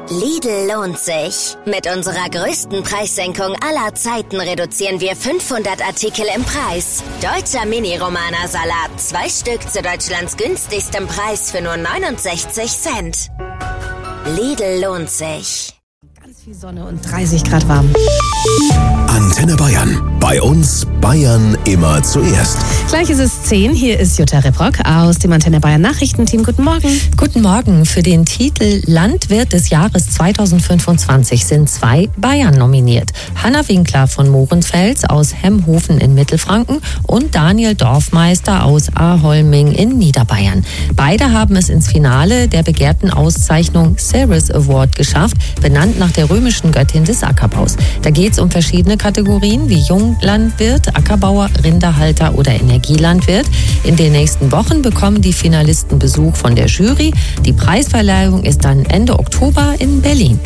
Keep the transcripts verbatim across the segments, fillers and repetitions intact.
Lidl lohnt sich. Mit unserer größten Preissenkung aller Zeiten reduzieren wir fünfhundert Artikel im Preis. Deutscher Mini-Romana-Salat. Zwei Stück zu Deutschlands günstigstem Preis für nur neunundsechzig Cent. Lidl lohnt sich. Ganz viel Sonne und dreißig Grad warm. Antenne Bayern. Bei uns Bayern immer zuerst. Gleich ist es zehn. Hier ist Jutta Reprock aus dem Antenne Bayern Nachrichtenteam. Guten Morgen. Guten Morgen. Für den Titel Landwirt des Jahres zweitausendfünfundzwanzig sind zwei Bayern nominiert. Hanna Winkler von Mohrenfels aus Hemhofen in Mittelfranken und Daniel Dorfmeister aus Aholming in Niederbayern. Beide haben es ins Finale der begehrten Auszeichnung Ceres Award geschafft, benannt nach der römischen Göttin des Ackerbaus. Da geht es um verschiedene Kategorien wie Junglandwirt, Ackerbauer, Rinderhalter oder Energielandwirt. In den nächsten Wochen bekommen die Finalisten Besuch von der Jury. Die Preisverleihung ist dann Ende Oktober in Berlin.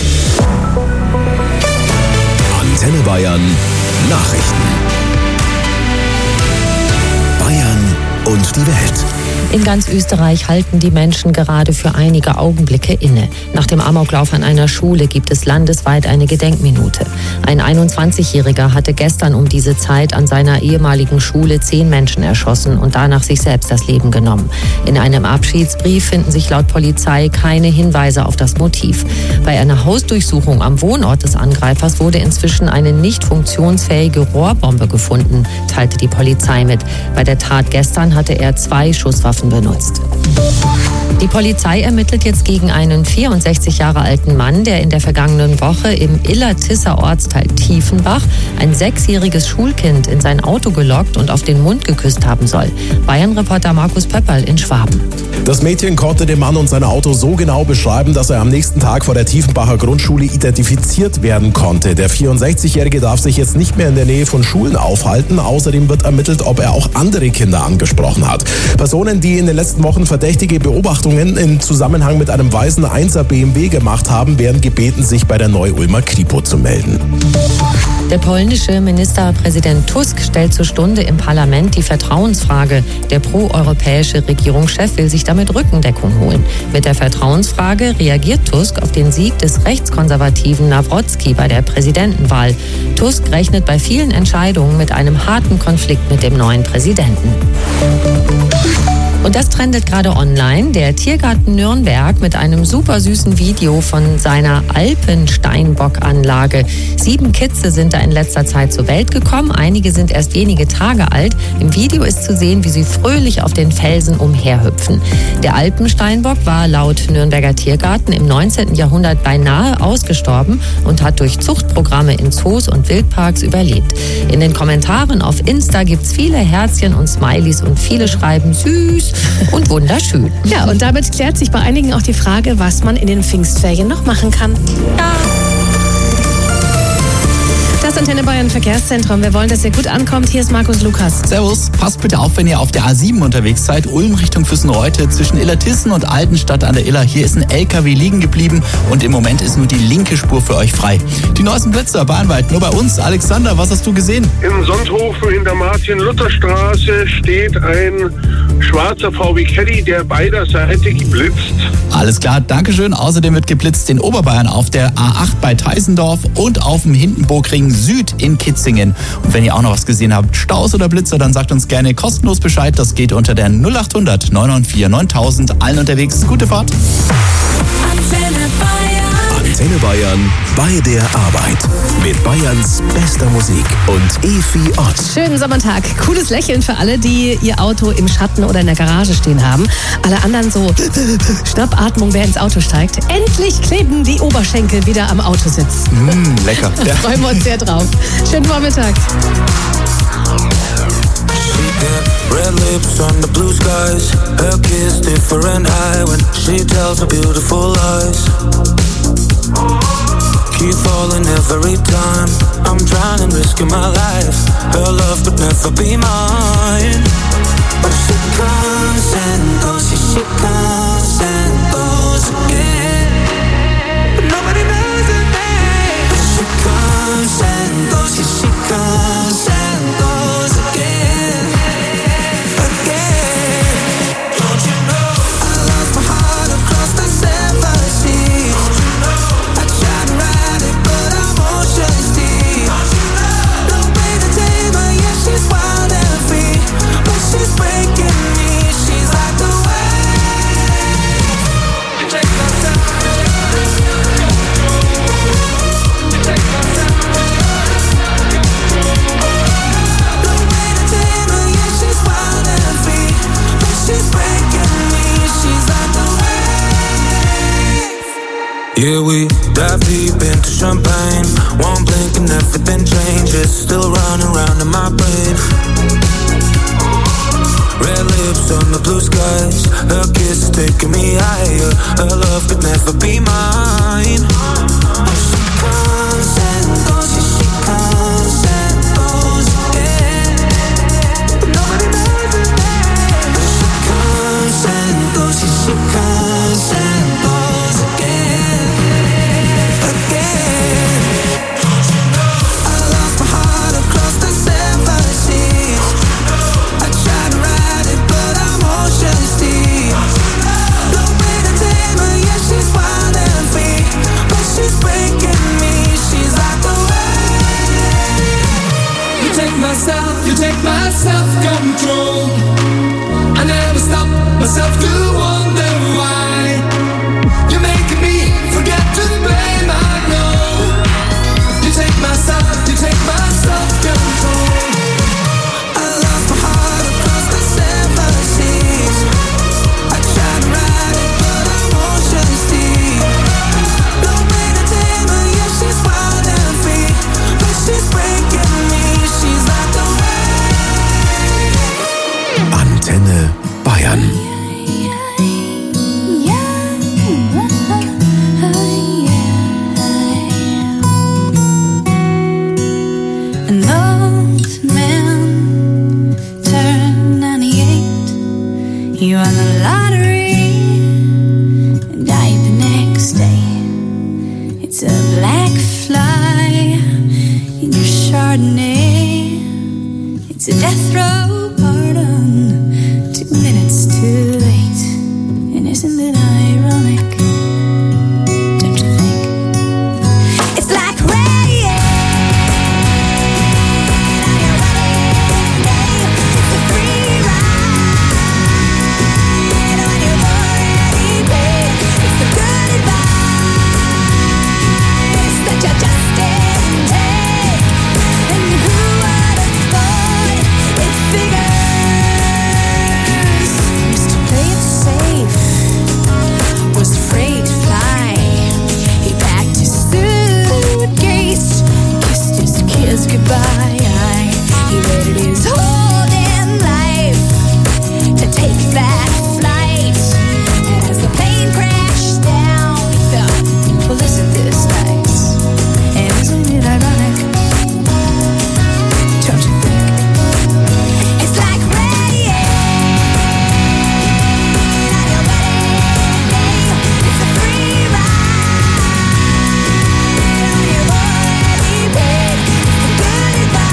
Antenne Bayern Nachrichten. Bayern und die Welt. In ganz Österreich halten die Menschen gerade für einige Augenblicke inne. Nach dem Amoklauf an einer Schule gibt es landesweit eine Gedenkminute. Ein einundzwanzigjähriger hatte gestern um diese Zeit an seiner ehemaligen Schule zehn Menschen erschossen und danach sich selbst das Leben genommen. In einem Abschiedsbrief finden sich laut Polizei keine Hinweise auf das Motiv. Bei einer Hausdurchsuchung am Wohnort des Angreifers wurde inzwischen eine nicht funktionsfähige Rohrbombe gefunden, teilte die Polizei mit. Bei der Tat gestern hatte er zwei Schusswaffen benutzt. Die Polizei ermittelt jetzt gegen einen vierundsechzig Jahre alten Mann, der in der vergangenen Woche im Illertisser Ortsteil Tiefenbach ein sechsjähriges Schulkind in sein Auto gelockt und auf den Mund geküsst haben soll. Bayern-Reporter Markus Pöpperl in Schwaben. Das Mädchen konnte den Mann und sein Auto so genau beschreiben, dass er am nächsten Tag vor der Tiefenbacher Grundschule identifiziert werden konnte. Der vierundsechzigjährige darf sich jetzt nicht mehr in der Nähe von Schulen aufhalten. Außerdem wird ermittelt, ob er auch andere Kinder angesprochen hat. Personen, die in den letzten Wochen verdächtige Beobachtungen im Zusammenhang mit einem weißen Einser B M W gemacht haben, werden gebeten, sich bei der Neu-Ulmer Kripo zu melden. Der polnische Ministerpräsident Tusk stellt zur Stunde im Parlament die Vertrauensfrage. Der proeuropäische Regierungschef will sich damit Rückendeckung holen. Mit der Vertrauensfrage reagiert Tusk auf den Sieg des rechtskonservativen Nawrocki bei der Präsidentenwahl. Tusk rechnet bei vielen Entscheidungen mit einem harten Konflikt mit dem neuen Präsidenten. Und das trendet gerade online. Der Tiergarten Nürnberg mit einem super süßen Video von seiner Alpensteinbock-Anlage. Sieben Kitze sind da in letzter Zeit zur Welt gekommen. Einige sind erst wenige Tage alt. Im Video ist zu sehen, wie sie fröhlich auf den Felsen umherhüpfen. Der Alpensteinbock war laut Nürnberger Tiergarten im neunzehnten Jahrhundert beinahe ausgestorben und hat durch Zuchtprogramme in Zoos und Wildparks überlebt. In den Kommentaren auf Insta gibt's viele Herzchen und Smileys und viele schreiben süß und wunderschön. Ja, und damit klärt sich bei einigen auch die Frage, was man in den Pfingstferien noch machen kann. Ja. Das Antenne Bayern Verkehrszentrum. Wir wollen, dass ihr gut ankommt. Hier ist Markus Lukas. Servus. Passt bitte auf, wenn ihr auf der A sieben unterwegs seid. Ulm Richtung Füssenreute zwischen Illertissen und Altenstadt an der Iller. Hier ist ein L K W liegen geblieben und im Moment ist nur die linke Spur für euch frei. Die neuesten Blitzer bahnweit nur bei uns. Alexander, was hast du gesehen? Im Sonthofen in der Martin-Luther-Straße steht ein schwarzer V W Caddy, der beiderseitig blitzt. Alles klar, Dankeschön. Außerdem wird geblitzt in Oberbayern auf der A acht bei Teisendorf und auf dem Hindenburgring Süd in Kitzingen. Und wenn ihr auch noch was gesehen habt, Staus oder Blitzer, dann sagt uns gerne kostenlos Bescheid. Das geht unter der null acht hundert neun neun vier neuntausend. Allen unterwegs, gute Fahrt. Antenne Bayern. Antenne Bayern bei der Arbeit. Mit Bayerns bester Musik und Efi Ott. Schönen Sommertag. Cooles Lächeln für alle, die ihr Auto im Schatten oder in der Garage stehen haben. Alle anderen so Schnappatmung, wer ins Auto steigt. Endlich kleben die Oberschenkel wieder am Autositz. Mm, lecker. Da freuen wir uns sehr drauf. Schönen Vormittag. Red lips on the blue skies. Her kiss different high when she tells her beautiful lies. Keep falling every time I'm trying and risking my life. Her love could never be mine. But she comes and goes, yeah, she comes and goes again. But nobody knows her name. But she comes and goes, yeah, she comes and goes again. Again. Don't you know I lost my heart across the seven seas? Don't you know Yeah, we dive deep into champagne. One blink and everything changes. Still running around in my brain. Red lips on the blue skies. Her kiss is taking me higher. Her love could never be mine. She comes and goes, yeah, she comes and goes, yeah. But nobody knows her name. But she comes and goes, yeah, she comes and goes again, again. I lost my heart across the seven seas. I tried to ride it, but I'm ocean deep. No way to tame her, yeah, she's wild and free. But she's breaking me, she's like the wind. You take my self, you take my self-control. I never stop myself to wonder why. You're making me forget to blame, I know. You take my self, you take my self-control. I lost my heart across the seven seas. I tried to ride it, but I'm ocean deep. No way to tame her, yeah, she's wild and free. But she's breaking me, she's like the wind. Antenne Bayern. An old man turned ninety-eight. He won the lottery and died the next day. It's a black fly in your Chardonnay. It's a death row pardon, two minutes too late. And isn't it ironic? Don't you think? It's like rain on your wedding day. It's a free ride on your already paid. It's the good advice that you just didn't take. And who would have thought it figures? Used to play it safe, was afraid to fly. He packed his suitcase, kissed his kids goodbye. He waited his whole damn life to take that flight. And as the plane crashed down, he thought, well, isn't this nice? And isn't it ironic? Don't you think? It's like rain on your wedding day. It's a free ride on your already paid. It's the good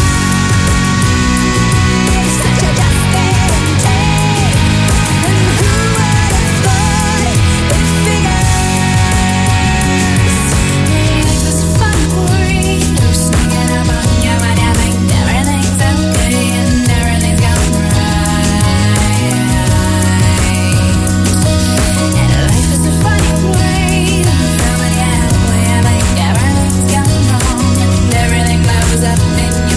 advice that you just didn't take. And who would have thought it figures? Life is a fun boy, sneaking up on you when you think everything's okay and everything's going right. And life is a funny way, throwing you out when you think everything's going wrong and everything blows up in your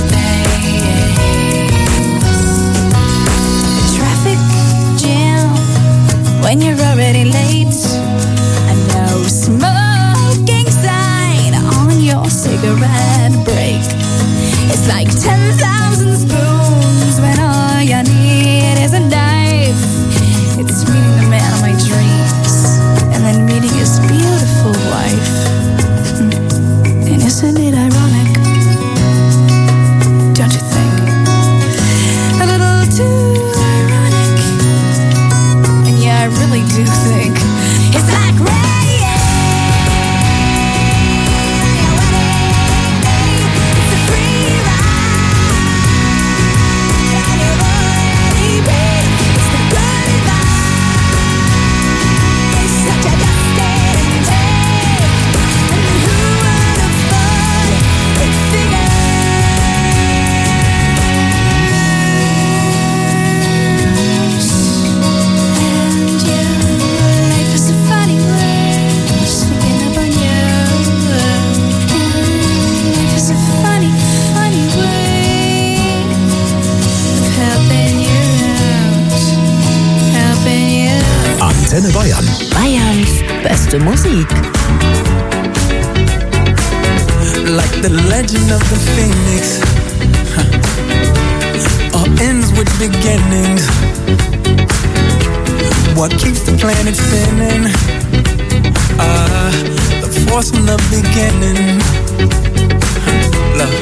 face. Traffic jam when you're already late. A no smoking sign on your cigarette break. It's like ten thousand spoons when all you need is a knife. It's meeting the man of my dreams and then meeting his beautiful wife. And isn't it ironic? Don't you think? A little too ironic. And yeah, I really do think it's like rain on your wedding day. It's a free ride on your already paid. It's the good advice that you just didn't take. And who would have thought it figures? And you, life is a funny way, sneaking up on you. Life is a funny, funny way of helping you out, helping you. Antenne Bayern. Bayerns beste Musik. the legend of the phoenix. Huh. All ends with beginnings. What keeps the planet spinning? Uh, the force from the beginning. Huh. Love.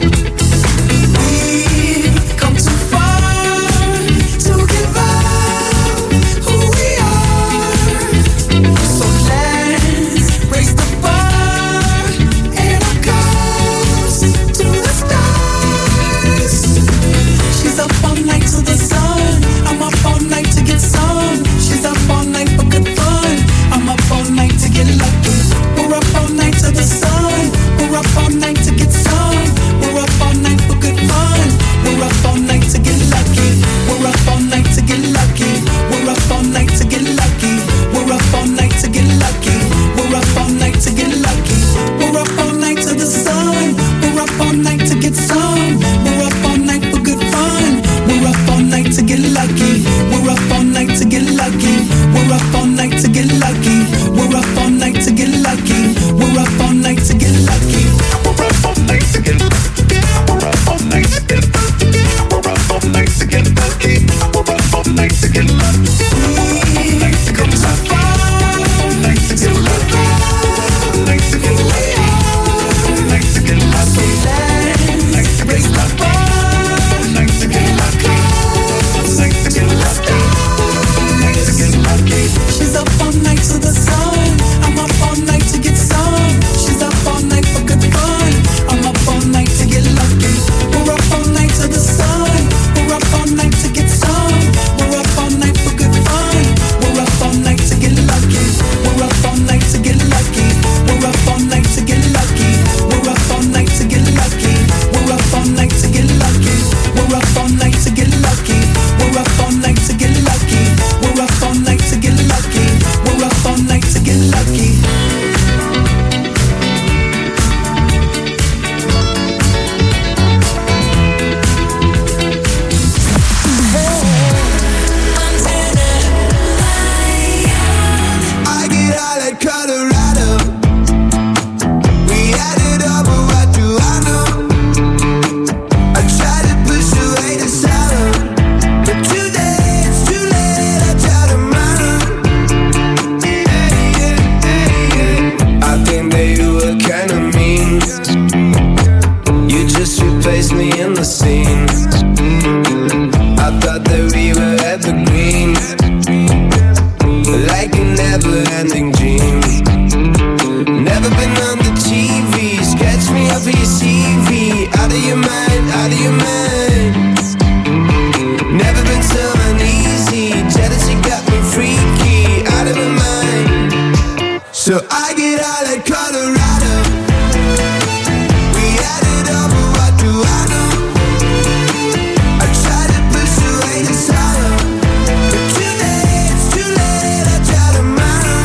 We've come too far to give up who we are. So let's raise the bar and our cups to the stars. She's up all night to the sun. I'm up all night to get some. She's up all night for good fun. I'm up all night to get lucky. We're up all night to the sun. We're up all night to get some. We're up all night for good fun. We're up all night to get lucky. We're up all night to get lucky. We're up all night to get lucky. We're up all night to get lucky. We're up all night to get lucky. We're up all night to the sun. We're up all night to get some. We're up all night for good fun. We're up all night to get lucky. We're up all night to get lucky. We're up all night to get lucky. We're up all night to get lucky. We're up all night to get lucky. We're up all night to get lucky. We're up all night to get lucky. We're up all night to get lucky. We're up all night to get lucky. We've come so far to get lucky. Night to get lucky. Night to get lucky. Let's raise the bar. Night to get lucky. Night to get lucky. Night to get lucky. She's up all night to the sun. I'm up all night to get some. She's up all night for good fun. I'm up all night to get lucky. We're up all night to the sun. We're up all night to get some. We're up all night for good fun. We're up all night to get lucky. We're up all night to get lucky. We're up all night to get lucky. We're up all night to get lucky. We're up all night to get lucky. We're up all night to get lucky. We're up all night to get lucky. We're up all night to get lucky. We're up all night to get lucky. I get out of Colorado. We had it all, but what do I know? I try to push away the sorrow, but today it's too late. I try tomorrow. I think that you were kinda mean. You just replaced me in the scene. I thought that we were evergreen, like a never-ending dream. Never been on the T V. Sketch me up for your C V. Out of your mind, out of your mind. Never been so uneasy. Jealousy got me freaky. Out of my mind. So I get out of Colorado. We had it all, but what do I know? I try to push away the sorrow, but today it's too late. I try tomorrow.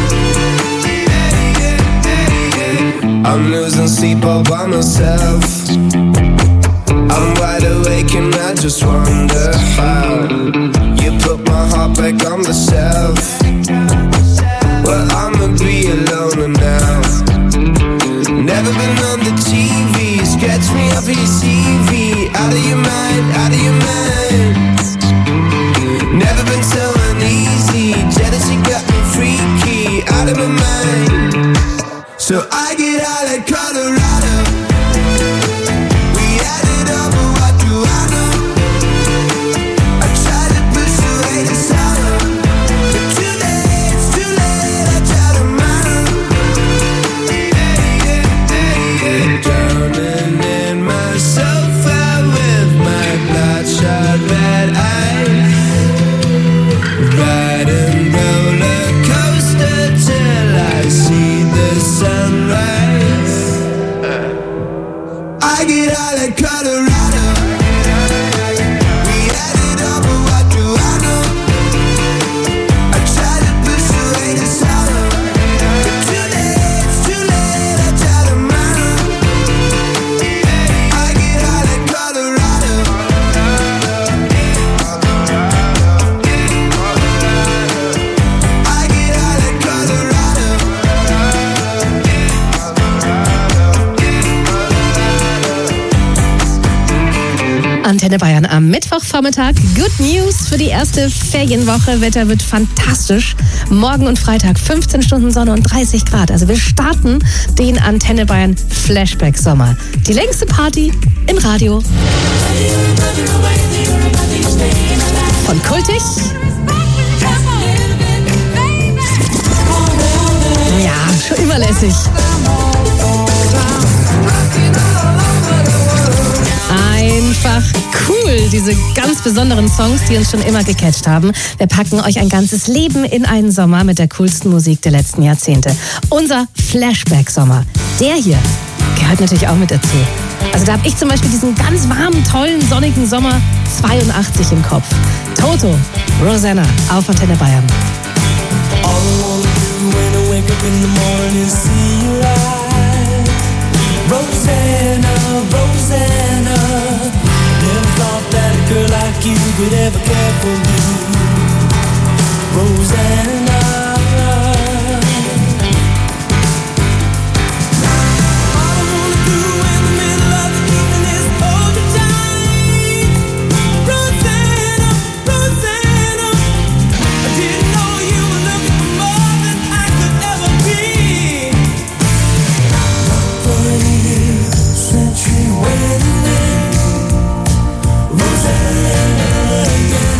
I'm losing sleep all by myself. I'm wide awake and I just wonder how you put my heart back on the shelf. Well, I'ma be alone now. Never been on the T V. Sketch me up for your C V. Out of your mind, out of your mind. Never been so uneasy. Jealousy got me freaky. Out of my mind. So I get out of Colorado. We had it all, but what do I know? I try to push away the sorrow, but today it's too late. I try tomorrow. Drowning in myself out with my bloodshot red eyes. Riding roller coaster till I see the sunrise. I get out of Colorado. We had it all, but what do I know? I try to push away the sorrow, but today it's too late. I try tomorrow. I get out of Colorado. I get out of Colorado. Antenne Bayern am Mittwochvormittag. Good News für die erste Ferienwoche. Wetter wird fantastisch. Morgen und Freitag fünfzehn Stunden Sonne und dreißig Grad. Also wir starten den Antenne Bayern Flashback Sommer. Die längste Party im Radio. Von kultig. Ja, schon immer lässig. Einfach cool, diese ganz besonderen Songs, die uns schon immer gecatcht haben. Wir packen euch ein ganzes Leben in einen Sommer mit der coolsten Musik der letzten Jahrzehnte. Unser Flashback-Sommer, der hier, gehört natürlich auch mit dazu. Also da habe ich zum Beispiel diesen ganz warmen, tollen, sonnigen Sommer zweiundachtzig im Kopf. Toto, Rosanna, auf Antenne Bayern. Rosanna, Rosanna, never thought that a girl like you could ever care for me. Rosanna, all I wanna do in the middle of the evening is hold you tight. Rosanna, Rosanna, I didn't know you were looking for more than I could ever be. Twenty years since you went away, Rosanna, yeah.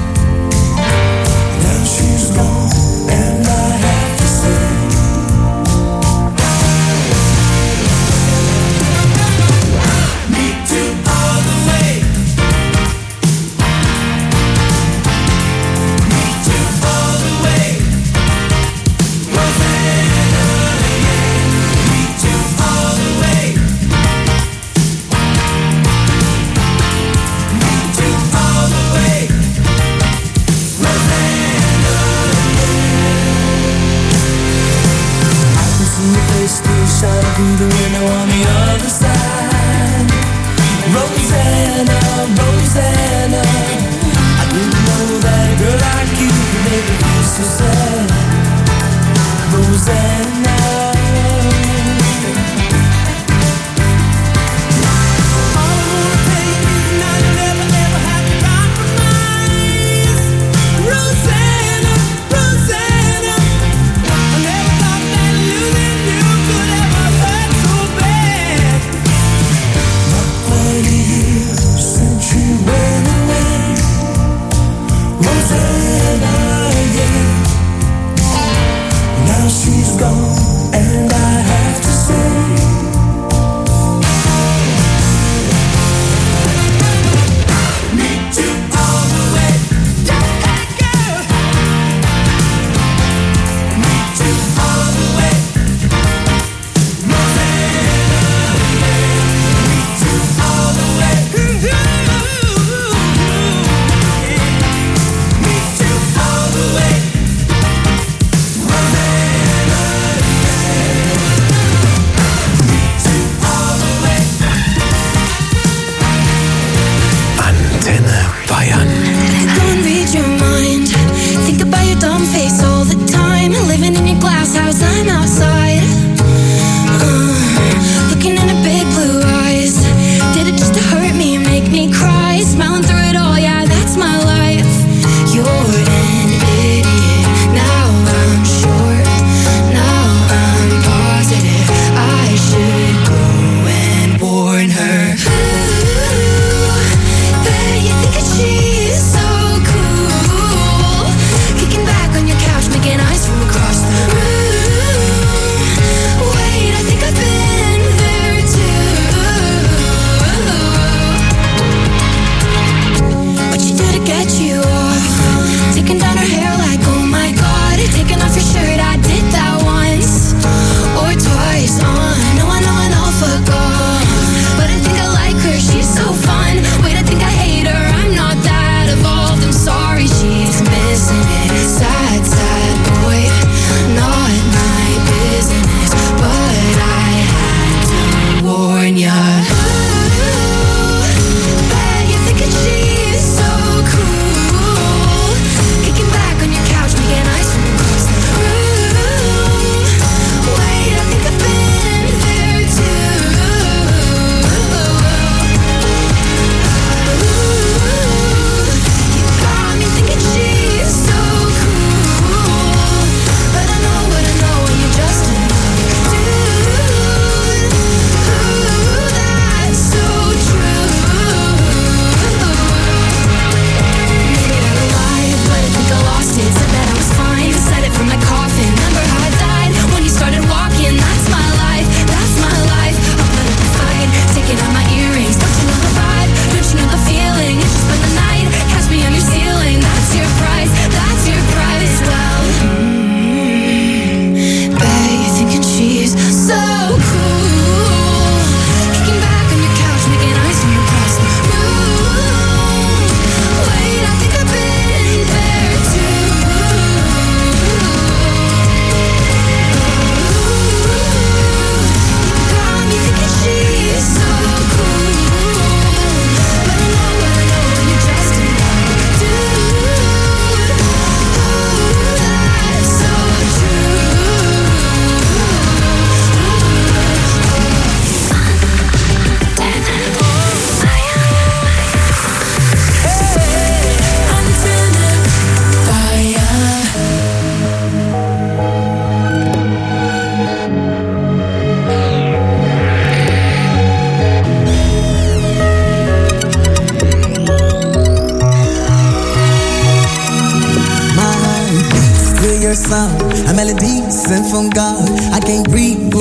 Now she's gone, and I have to say, me too all the way. Me too all the way. Rosanna, yeah. Me too all the way. Me too all the way. Rosanna, I can see your face still shining through the window on the other side. Rosanna, Rosanna, I didn't know that a girl like you could make me feel so sad. Rosanna, all I wanna take is now you never, never have to compromise. Rosanna, Rosanna, I never thought that losing you could ever hurt so bad. Twenty years since you went away, Rosanna, yeah. Now she's gone.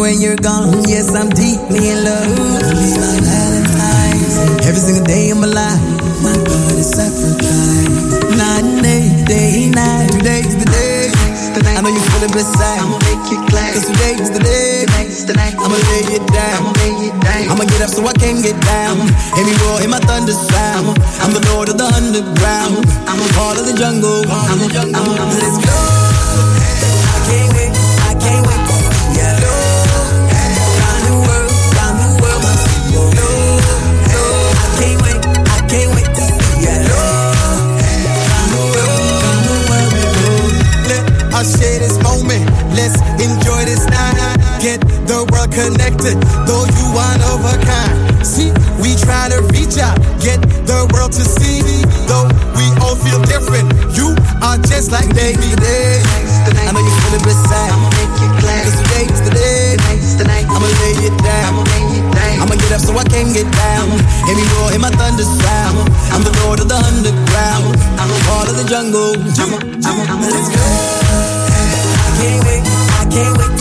when you're gone. Yes, I'm deeply in love. Be my Valentine's. Every single day of my life, my body's sacrificed. Night and day, day and night. Today's the day. I know you feel it beside. I'ma make you glad. Cause today's the day. I'ma lay it down. I'ma get up so I can get down. Hear me roar in my thunder sound. I'm the lord of the underground. I'm a part of the jungle. I'm the jungle. Let's go. I can't wait. I can't wait. Yeah, no. Round the world, round the world. No, no. I can't wait. I can't wait. Yeah, no. Round the world, round the world we go. Let us share this moment. Let's enjoy this night. Get the world connected, though you one of a kind. See, we try to reach out, get the world to see. Though we all feel different, you are just like day to day. I know you feel it beside. I'ma make you glad. Cause today's the day. I'ma lay it down. I'ma get up so I can get down. Hear me roar in my thunder sound. I'm the lord of the underground. I'm a part of the jungle. I'm a, I'm a, I'm a, let's go. I can't wait. I can't wait.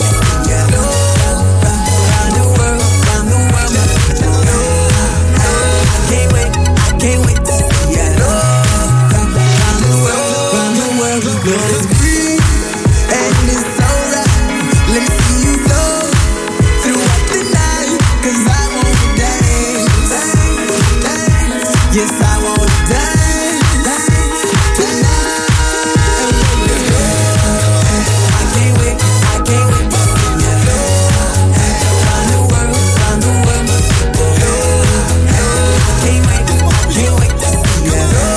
Let's breathe, and it's alright. Let me see you flow throughout the night. Cause I wanna dance, dance. Yes, I wanna dance, dance tonight. I can't wait, I can't wait to see you flow round the world, round the world. I can't wait, I can't wait to see you flow.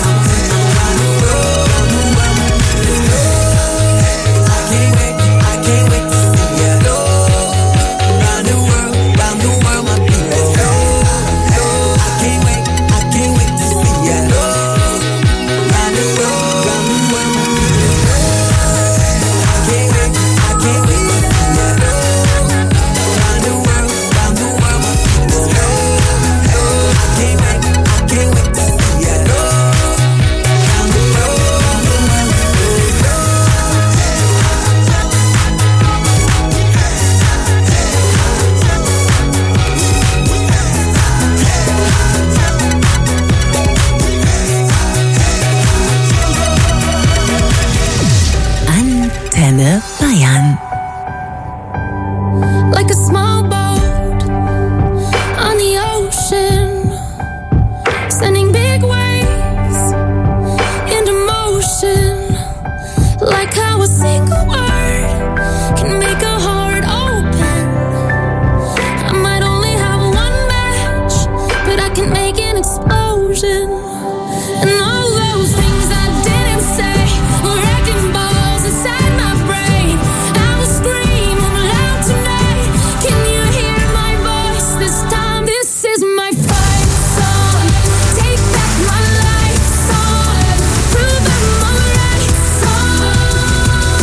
Bayern. Like a small boat on the ocean, sending big waves into motion. Like how a single word can make a heart open. I might only have one match, but I can make an explosion. And all those things I didn't say were wrecking balls inside my brain. I will scream loud tonight. Can you hear my voice this time? This is my fight song. Take back my life song. Prove I'm alright song.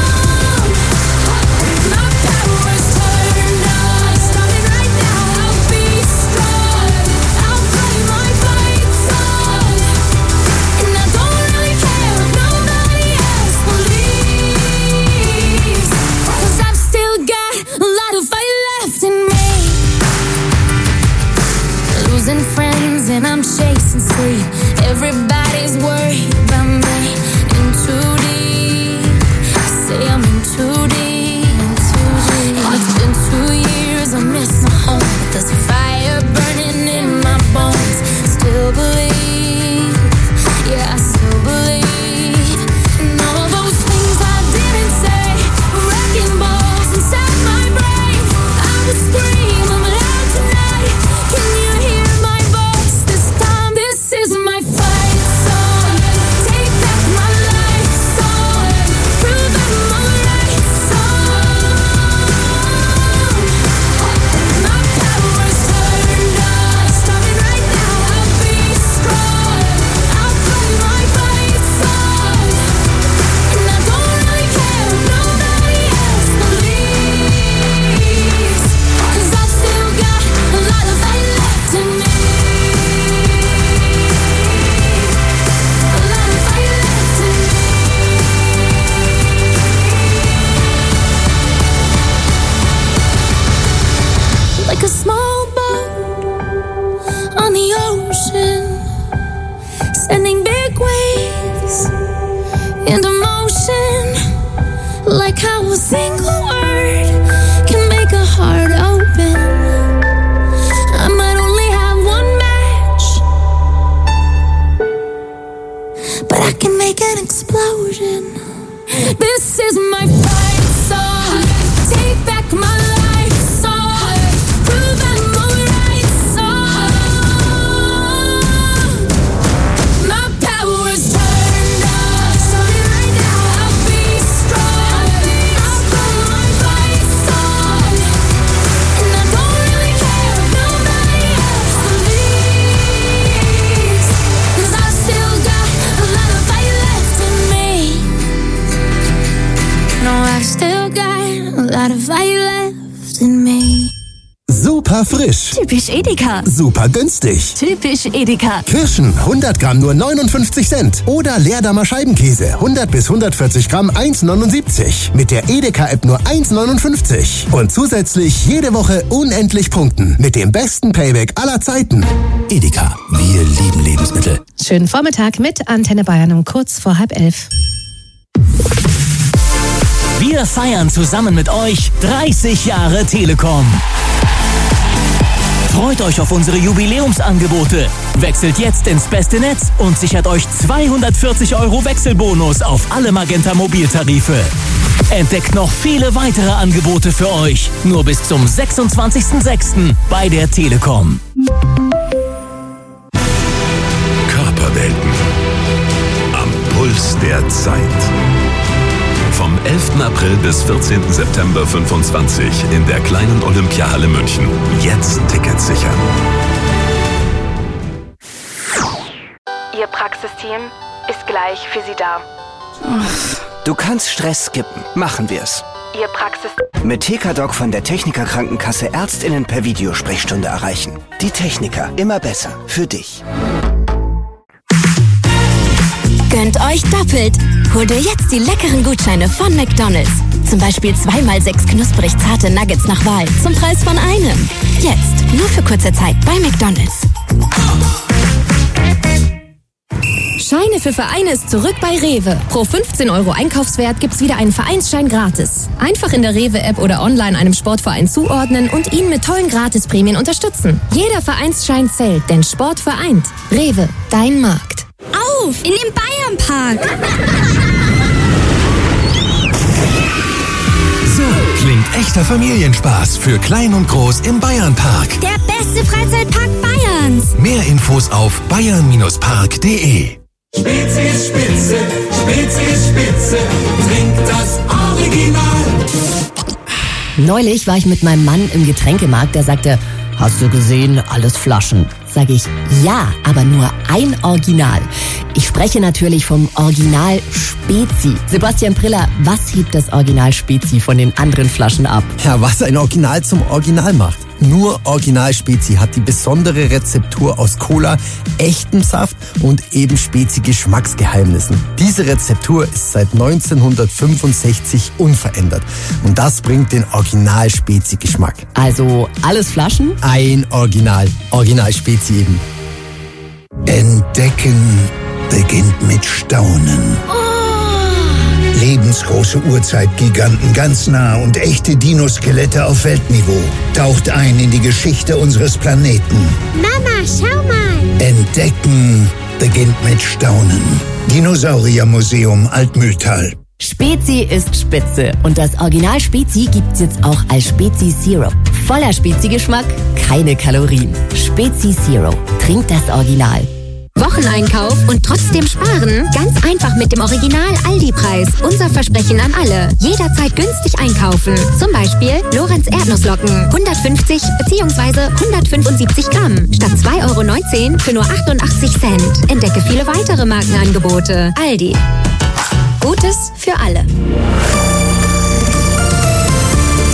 My power's turned on. Starting right now. I'll be strong. I'll play my fight song. And I don't really care if nobody else believes, 'cause I've still got a lot of fight left in me. Losing friends and I'm chasing sleep. Everybody's worried about me. In too deep. Say I'm in too deep. In too deep. And it's been two years, I miss my home, but there's a fire burning in my bones. Still believe, yeah, I still believe. And all those things I didn't say were wrecking balls inside my brain. I will scream, I'm loud tonight. Can you hear my voice this time? This is my a small boat on the ocean, sending big waves into motion, like how a single word can make a heart open. I might only have one match, but I can make an explosion. This is my fight song. Take back my life song. Prove I'm alright song. My power's turned up. Starting right now. I'll be strong. I'll put my fight song. And I don't really care if nobody else believes. 'Cause I still got a lot of fight left in me. No, I've still got a lot of fight left in me. Super frisch. Typisch Edeka. Super günstig. Typisch Edeka. Kirschen hundert Gramm nur neunundfünfzig Cent. Oder Leerdammer Scheibenkäse hundert bis hundertvierzig Gramm eins neunundsiebzig. Mit der Edeka-App nur eins neunundfünfzig. Und zusätzlich jede Woche unendlich punkten. Mit dem besten Payback aller Zeiten. Edeka, wir lieben Lebensmittel. Schönen Vormittag mit Antenne Bayern um kurz vor halb elf. Wir feiern zusammen mit euch dreißig Jahre Telekom. Freut euch auf unsere Jubiläumsangebote. Wechselt jetzt ins beste Netz und sichert euch zweihundertvierzig Euro Wechselbonus auf alle Magenta Mobiltarife. Entdeckt noch viele weitere Angebote für euch. Nur bis zum sechsundzwanzigsten sechsten bei der Telekom. Körperwelten. Am Puls der Zeit. Vom elften April bis vierzehnten September fünfundzwanzig in der kleinen Olympiahalle München. Jetzt Tickets sichern. Ihr Praxisteam ist gleich für Sie da. Du kannst Stress skippen. Machen wir's. Ihr Praxis... Mit T K Doc von der Techniker Krankenkasse Ärztinnen per Videosprechstunde erreichen. Die Techniker. Immer besser. Für dich. Gönnt euch doppelt. Holt ihr jetzt die leckeren Gutscheine von McDonald's. Zum Beispiel zweimal sechs knusprig zarte Nuggets nach Wahl zum Preis von einem. Jetzt, nur für kurze Zeit bei McDonald's. Scheine für Vereine ist zurück bei Rewe. Pro fünfzehn Euro Einkaufswert gibt's wieder einen Vereinsschein gratis. Einfach in der Rewe-App oder online einem Sportverein zuordnen und ihn mit tollen Gratisprämien unterstützen. Jeder Vereinsschein zählt, denn Sport vereint. Rewe, dein Markt. Auf, in den Bayernpark! So klingt echter Familienspaß für Klein und Groß im Bayernpark. Der beste Freizeitpark Bayerns. Mehr Infos auf bayern Park punkt de. Spezi ist Spitze, Spezi ist Spitze, trink das Original. Neulich war ich mit meinem Mann im Getränkemarkt, der sagte, hast du gesehen, alles Flaschen. Sag ich, ja, aber nur ein Original. Ich spreche natürlich vom Original Spezi. Sebastian Priller, was hebt das Original Spezi von den anderen Flaschen ab? Ja, was ein Original zum Original macht. Nur Original Spezi hat die besondere Rezeptur aus Cola, echtem Saft und eben Spezi-Geschmacksgeheimnissen. Diese Rezeptur ist seit neunzehnhundertfünfundsechzig unverändert. Und das bringt den Original Spezi-Geschmack. Also alles Flaschen? Ein Original. Original Spezi eben. Entdecken beginnt mit Staunen. Lebensgroße Urzeitgiganten ganz nah und echte Dinoskelette auf Weltniveau. Taucht ein in die Geschichte unseres Planeten. Mama, schau mal! Entdecken beginnt mit Staunen. Dinosauriermuseum Altmühltal. Spezi ist spitze und das Original Spezi gibt's jetzt auch als Spezi Zero. Voller Spezi-Geschmack, keine Kalorien. Spezi Zero. Trinkt das Original. Wocheneinkauf und trotzdem sparen? Ganz einfach mit dem Original Aldi-Preis. Unser Versprechen an alle. Jederzeit günstig einkaufen. Zum Beispiel Lorenz Erdnusslocken. hundertfünfzig bzw. hundertfünfundsiebzig Gramm. Statt zwei Euro neunzehn für nur achtundachtzig Cent. Entdecke viele weitere Markenangebote. Aldi. Gutes für alle.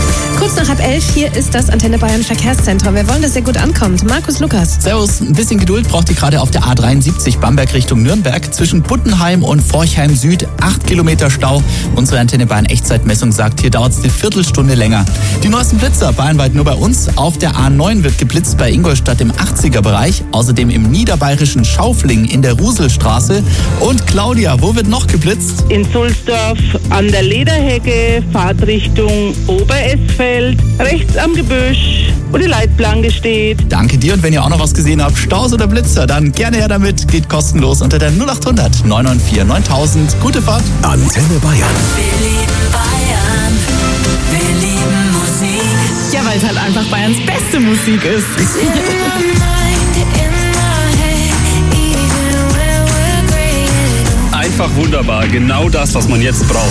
Kurz nach halb elf, hier ist das Antenne Bayern Verkehrszentrum. Wir wollen, dass ihr gut ankommt. Markus Lukas. Servus, ein bisschen Geduld braucht ihr gerade auf der A dreiundsiebzig Bamberg Richtung Nürnberg. Zwischen Buttenheim und Forchheim Süd acht Kilometer Stau. Unsere Antenne Bayern Echtzeitmessung sagt, hier dauert es eine Viertelstunde länger. Die neuesten Blitzer bayernweit nur bei uns. Auf der A neun wird geblitzt bei Ingolstadt im achtziger Bereich. Außerdem im niederbayerischen Schaufling in der Ruselstraße. Und Claudia, wo wird noch geblitzt? In Sulzdorf an der Lederhecke, Fahrtrichtung Oberesfeld, rechts am Gebüsch, wo die Leitplanke steht. Danke dir, und wenn ihr auch noch was gesehen habt, Staus oder Blitzer, dann gerne her damit. Geht kostenlos unter der null acht hundert neun neun vier neuntausend. Gute Fahrt. Antenne Bayern. Wir lieben Bayern, wir lieben Musik. Ja, weil es halt einfach Bayerns beste Musik ist. Einfach wunderbar, genau das, was man jetzt braucht.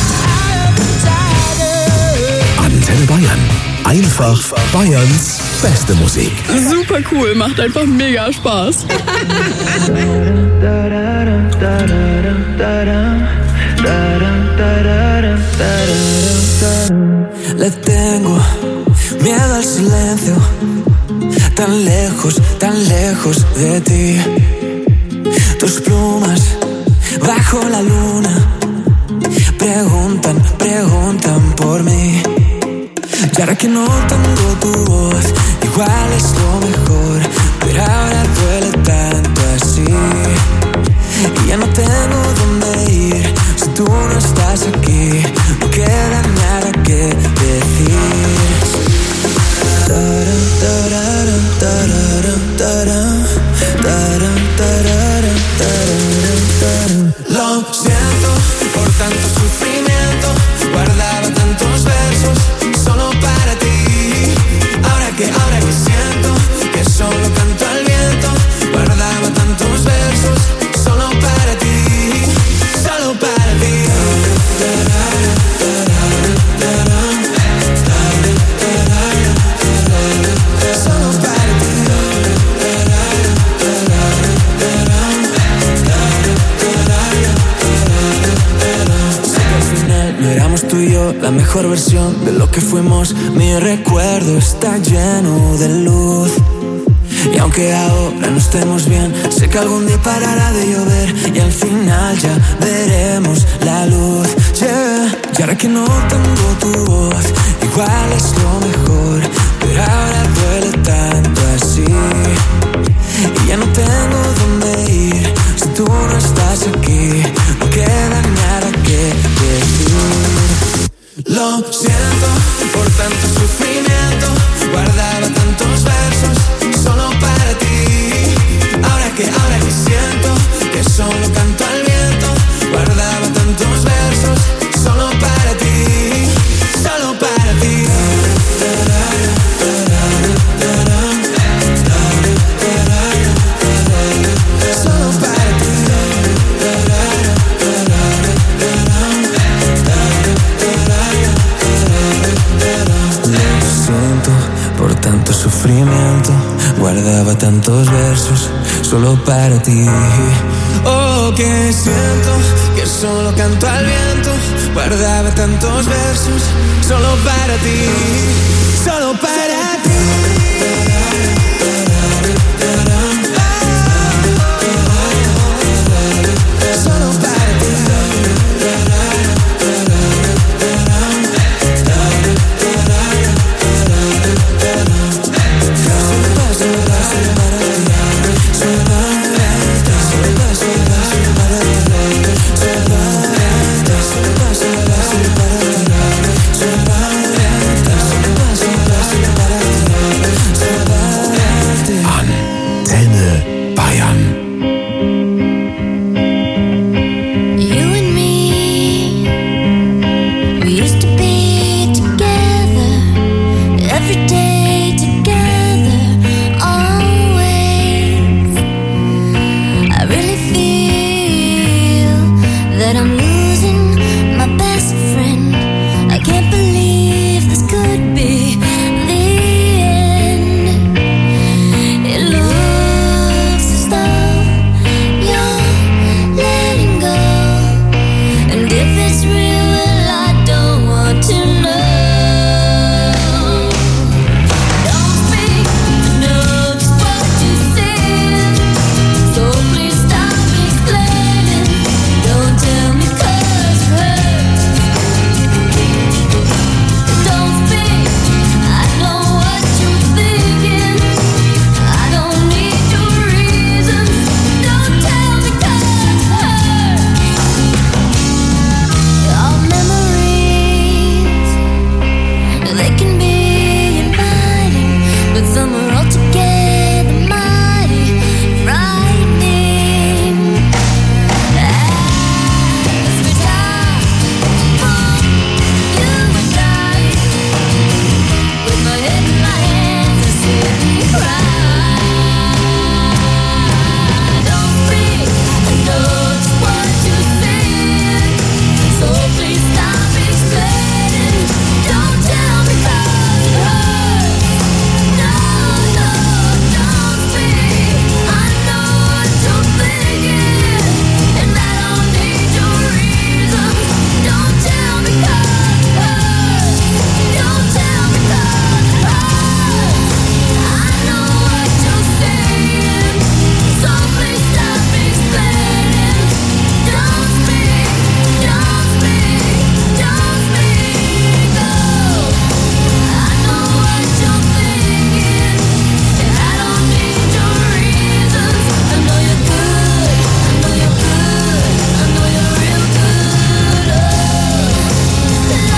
Antenne Bayern. Einfach Bayerns beste Musik. Super cool, macht einfach mega Spaß. Le tengo miedo al silencio, tan lejos, tan lejos de ti. Tus plumas bajo la luna preguntan, preguntan por mí. Y ahora que no tengo tu voz, igual es lo mejor, pero ahora duele tanto así. Y ya no tengo dónde ir, si tú no estás aquí, no queda nada que decir. Taran, tararan, tararan, taran, taran, tararan, tararan, taran. Lo siento por tanto sufrimiento, guardaba tantos versos solo para ti. Ahora que, ahora que siento que solo canto al viento, guardaba tantos versos solo para ti, solo para ti. Solo para ti. Sé que al final no éramos tú y yo la mejor versión de lo que fuimos. Mi recuerdo está lleno de luz. Y aunque ahora no estemos bien, sé que algún día parará de llover y al final ya veremos la luz, yeah. Y ahora que no tengo tu voz, igual es lo mejor, pero ahora duele tanto así. Y ya no tengo dónde ir, si tú no estás aquí, no queda nada que decir. Lo siento por tanto sufrimiento, guardaba tantos versos solo para ti. Ahora que, ahora que siento que solo canto al viento, guardaba tantos versos solo para ti, solo para ti. Solo para ti. Lo siento por tanto sufrimiento, guardaba tantos versos solo para ti. Oh, que siento que solo canto al viento, guardaba tantos versos solo para ti, solo para ti. Solo para ti. Solo para ti. but some are altogether mighty frightening. As we die for you and I, with my head in my hands, I see me cry. Don't speak, I know just what you're saying, so please stop explaining. Don't tell me 'cause it hurts. No, no, don't speak. I know what you're thinking, and I don't need your reasons. Don't tell me 'cause it hurts. Don't tell me 'cause it hurts. I know what you're saying, so please stop explaining. Don't speak, don't speak, don't speak. Oh, I know what you're thinking, and I don't need your reasons. I know you're good, I know you're good, I know you're real good. Oh, la la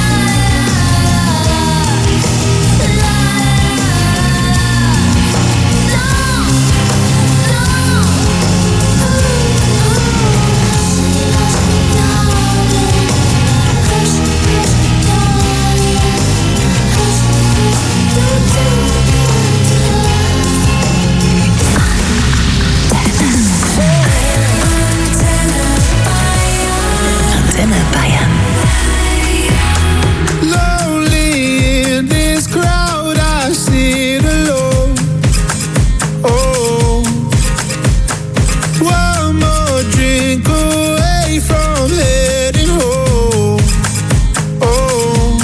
Antenne Bayern. Lonely in this crowd, I sit alone. Oh, one more drink away from heading home. Oh,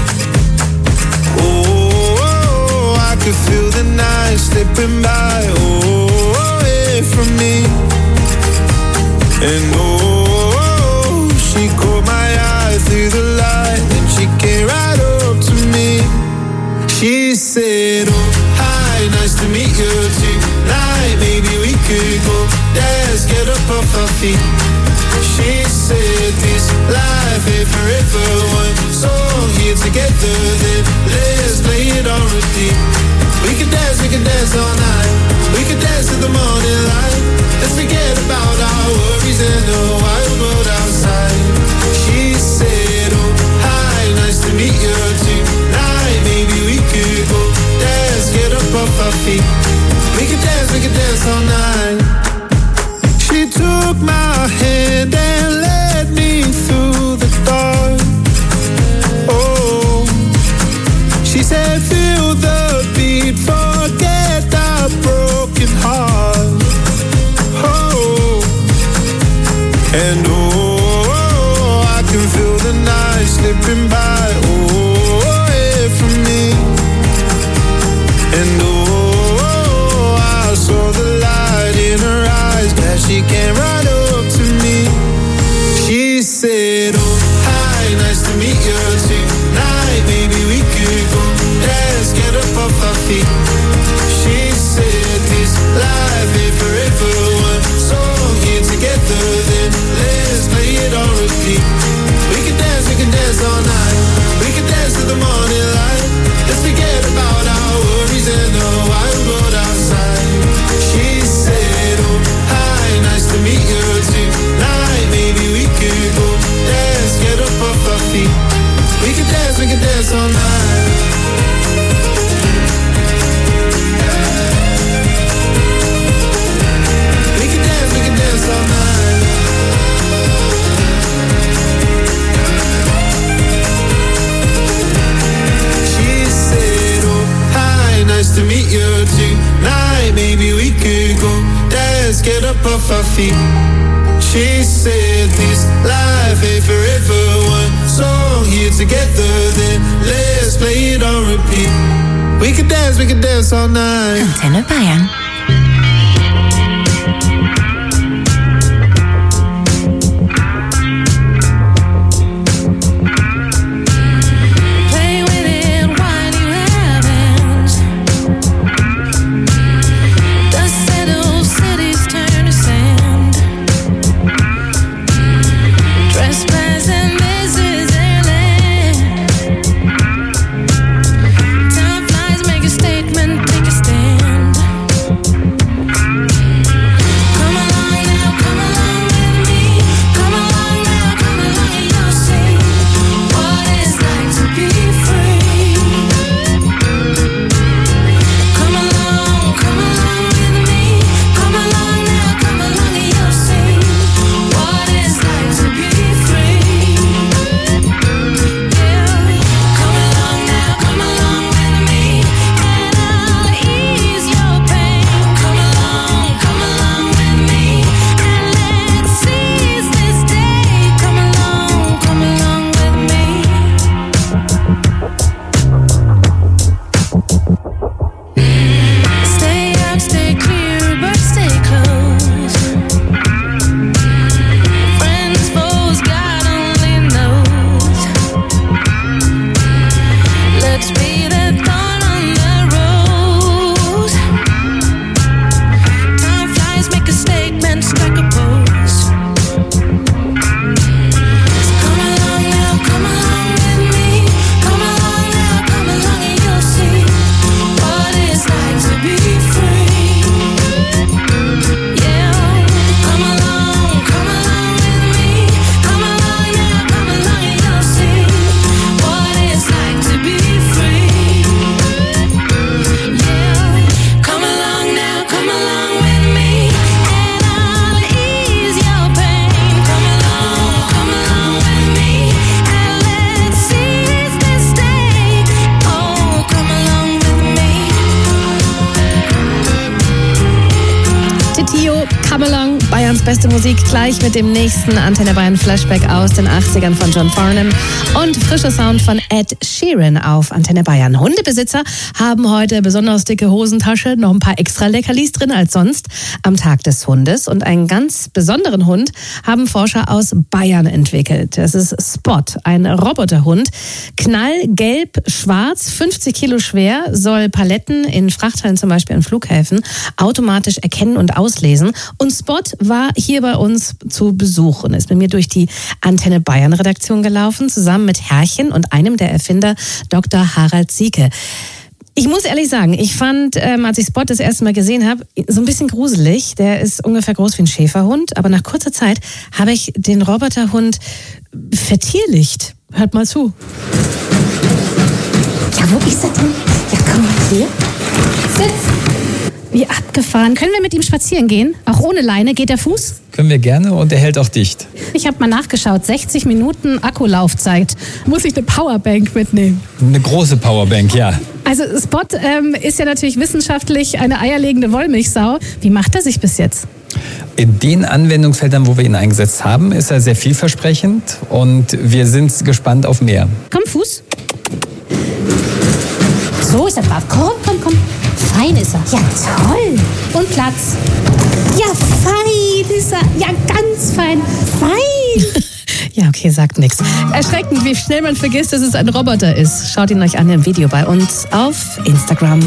oh, I could feel the night slipping by. Oh, away from me. And oh, she caught my eye through the light, and she came right up to me. She said, oh, hi, nice to meet you tonight. Maybe we could go dance, get up off our feet. She said, this life ain't forever. One song here together, then let's play it on repeat. We could dance, we could dance all night. We could dance to the morning light. Let's forget about our worries and the wild world outside. She said, oh, hi, nice to meet you tonight. Maybe we could go dance, get up off our feet. We could dance, we could dance all night. She took my hand and led me through the dark. Oh, she said, feel the beat, forget the broken heart. Oh, and oh, I can feel the night slipping by. Oh, away from me. And oh, I saw the light in her eyes as she came right up to me. She said, oh, hi, nice to meet you tonight. Maybe we could go dance, get up off our feet. She said, this life ain't forever. One song here together, then let's play it on repeat. We can dance, we can dance all night. We can dance to the morning light. Let's forget about our worries and the wild world outside. She said, oh, hi, nice to meet you tonight. Maybe we could go dance, get up off our feet. We can dance, we can dance all night. We can dance, we can dance all night. She said, oh, hi, nice to meet you tonight. Maybe we could go dance, get up off our feet. She said, this life ain't forever. One song here together, then let's play it on repeat. We can dance, we can dance all night. Antenne Bayern. Time flies, make a statement, take a Come Along, Bayerns beste Musik, gleich mit dem nächsten Antenne Bayern Flashback aus den achtzigern von John Farnham und frischer Sound von Ed Sheeran auf Antenne Bayern. Hundebesitzer haben heute besonders dicke Hosentasche, noch ein paar extra Leckerlis drin als sonst am Tag des Hundes. Und einen ganz besonderen Hund haben Forscher aus Bayern entwickelt. Das ist Spot, ein Roboterhund, knallgelb, schwarz, fünfzig Kilo schwer, soll Paletten in Frachthallen, zum Beispiel in Flughäfen, automatisch erkennen und auslesen. Und Spot war hier bei uns zu Besuch und ist mit mir durch die Antenne Bayern Redaktion gelaufen, zusammen mit Herrchen und einem der Erfinder, Doktor Harald Sieke. Ich muss ehrlich sagen, ich fand, ähm, als ich Spot das erste Mal gesehen habe, so ein bisschen gruselig. Der ist ungefähr groß wie ein Schäferhund, aber nach kurzer Zeit habe ich den Roboterhund vertierlicht. Hört mal zu. Ja, wo ist er denn? Ja, komm mal hier. Sitz. Wie abgefahren. Können wir mit ihm spazieren gehen? Auch ohne Leine? Geht der Fuß? Können wir gerne und er hält auch dicht. Ich habe mal nachgeschaut. sechzig Minuten Akkulaufzeit. Muss ich eine Powerbank mitnehmen? Eine große Powerbank, ja. Also Spot ähm, ist ja natürlich wissenschaftlich eine eierlegende Wollmilchsau. Wie macht er sich bis jetzt? In den Anwendungsfeldern, wo wir ihn eingesetzt haben, ist er sehr vielversprechend und wir sind gespannt auf mehr. Komm, Fuß. So ist er brav. Komm, komm, komm. Fein ist er. Ja, toll. Und Platz. Ja, fein ist er. Ja, ganz fein. Fein. Ja, okay, sagt nichts. Erschreckend, wie schnell man vergisst, dass es ein Roboter ist. Schaut ihn euch an im Video bei uns auf Instagram.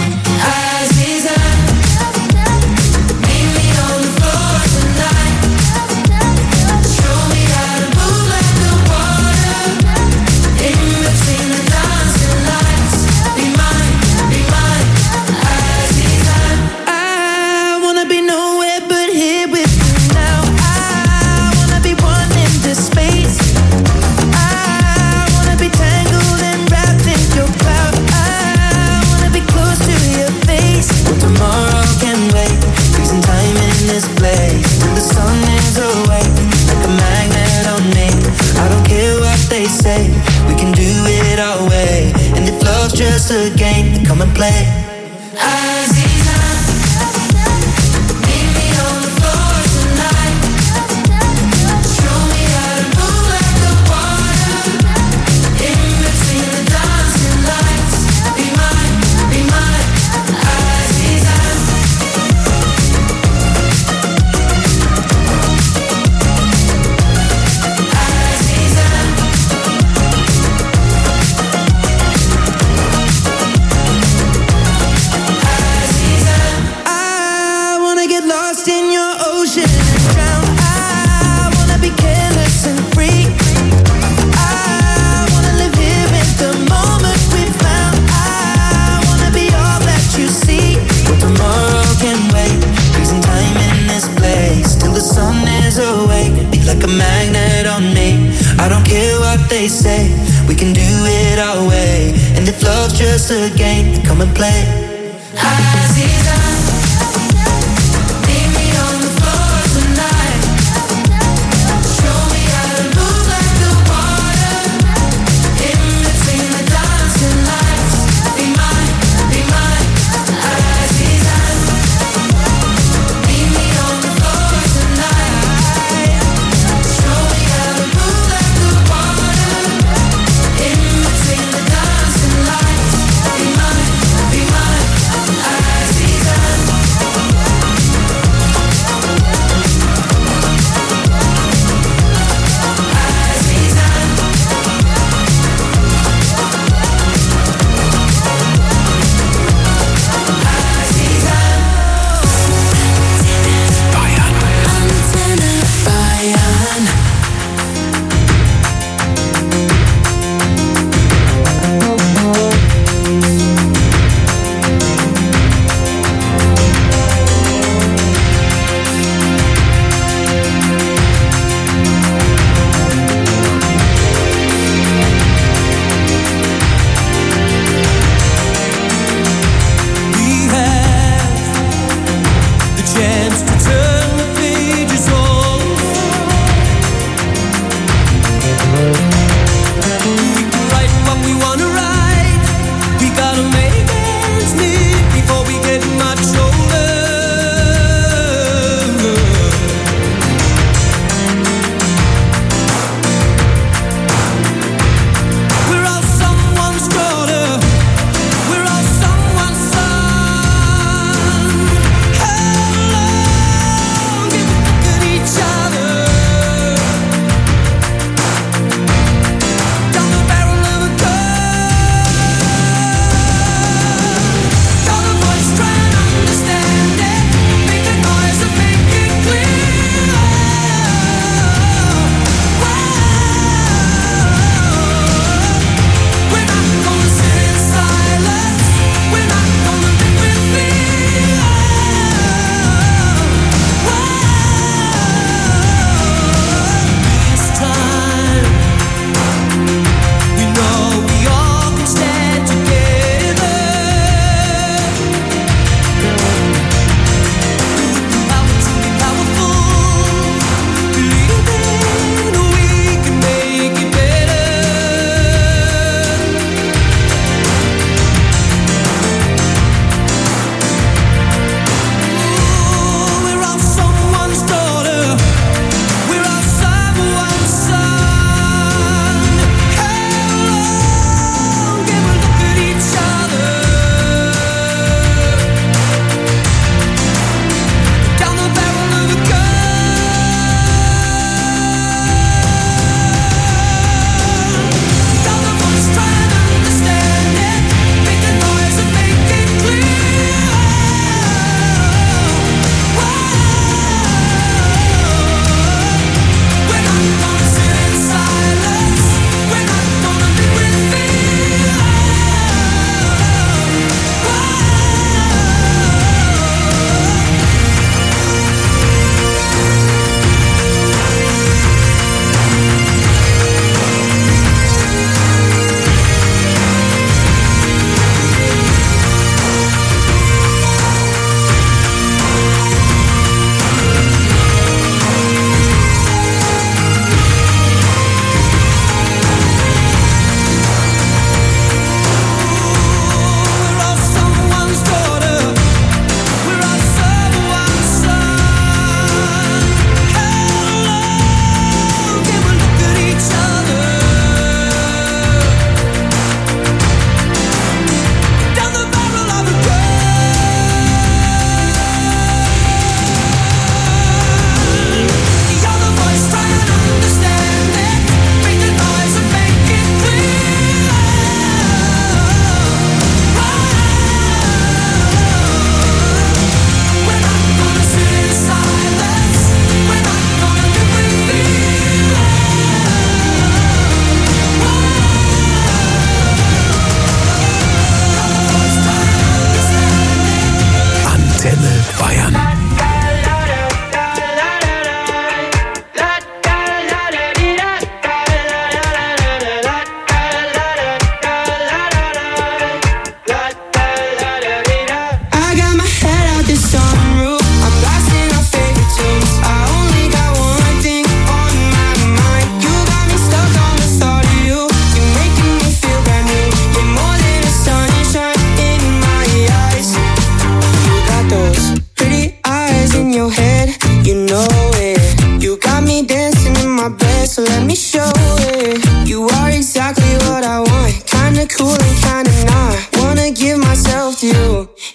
Just a game, come and play. Like a magnet on me. I don't care what they say. We can do it our way. And if love's just a game, come and play. I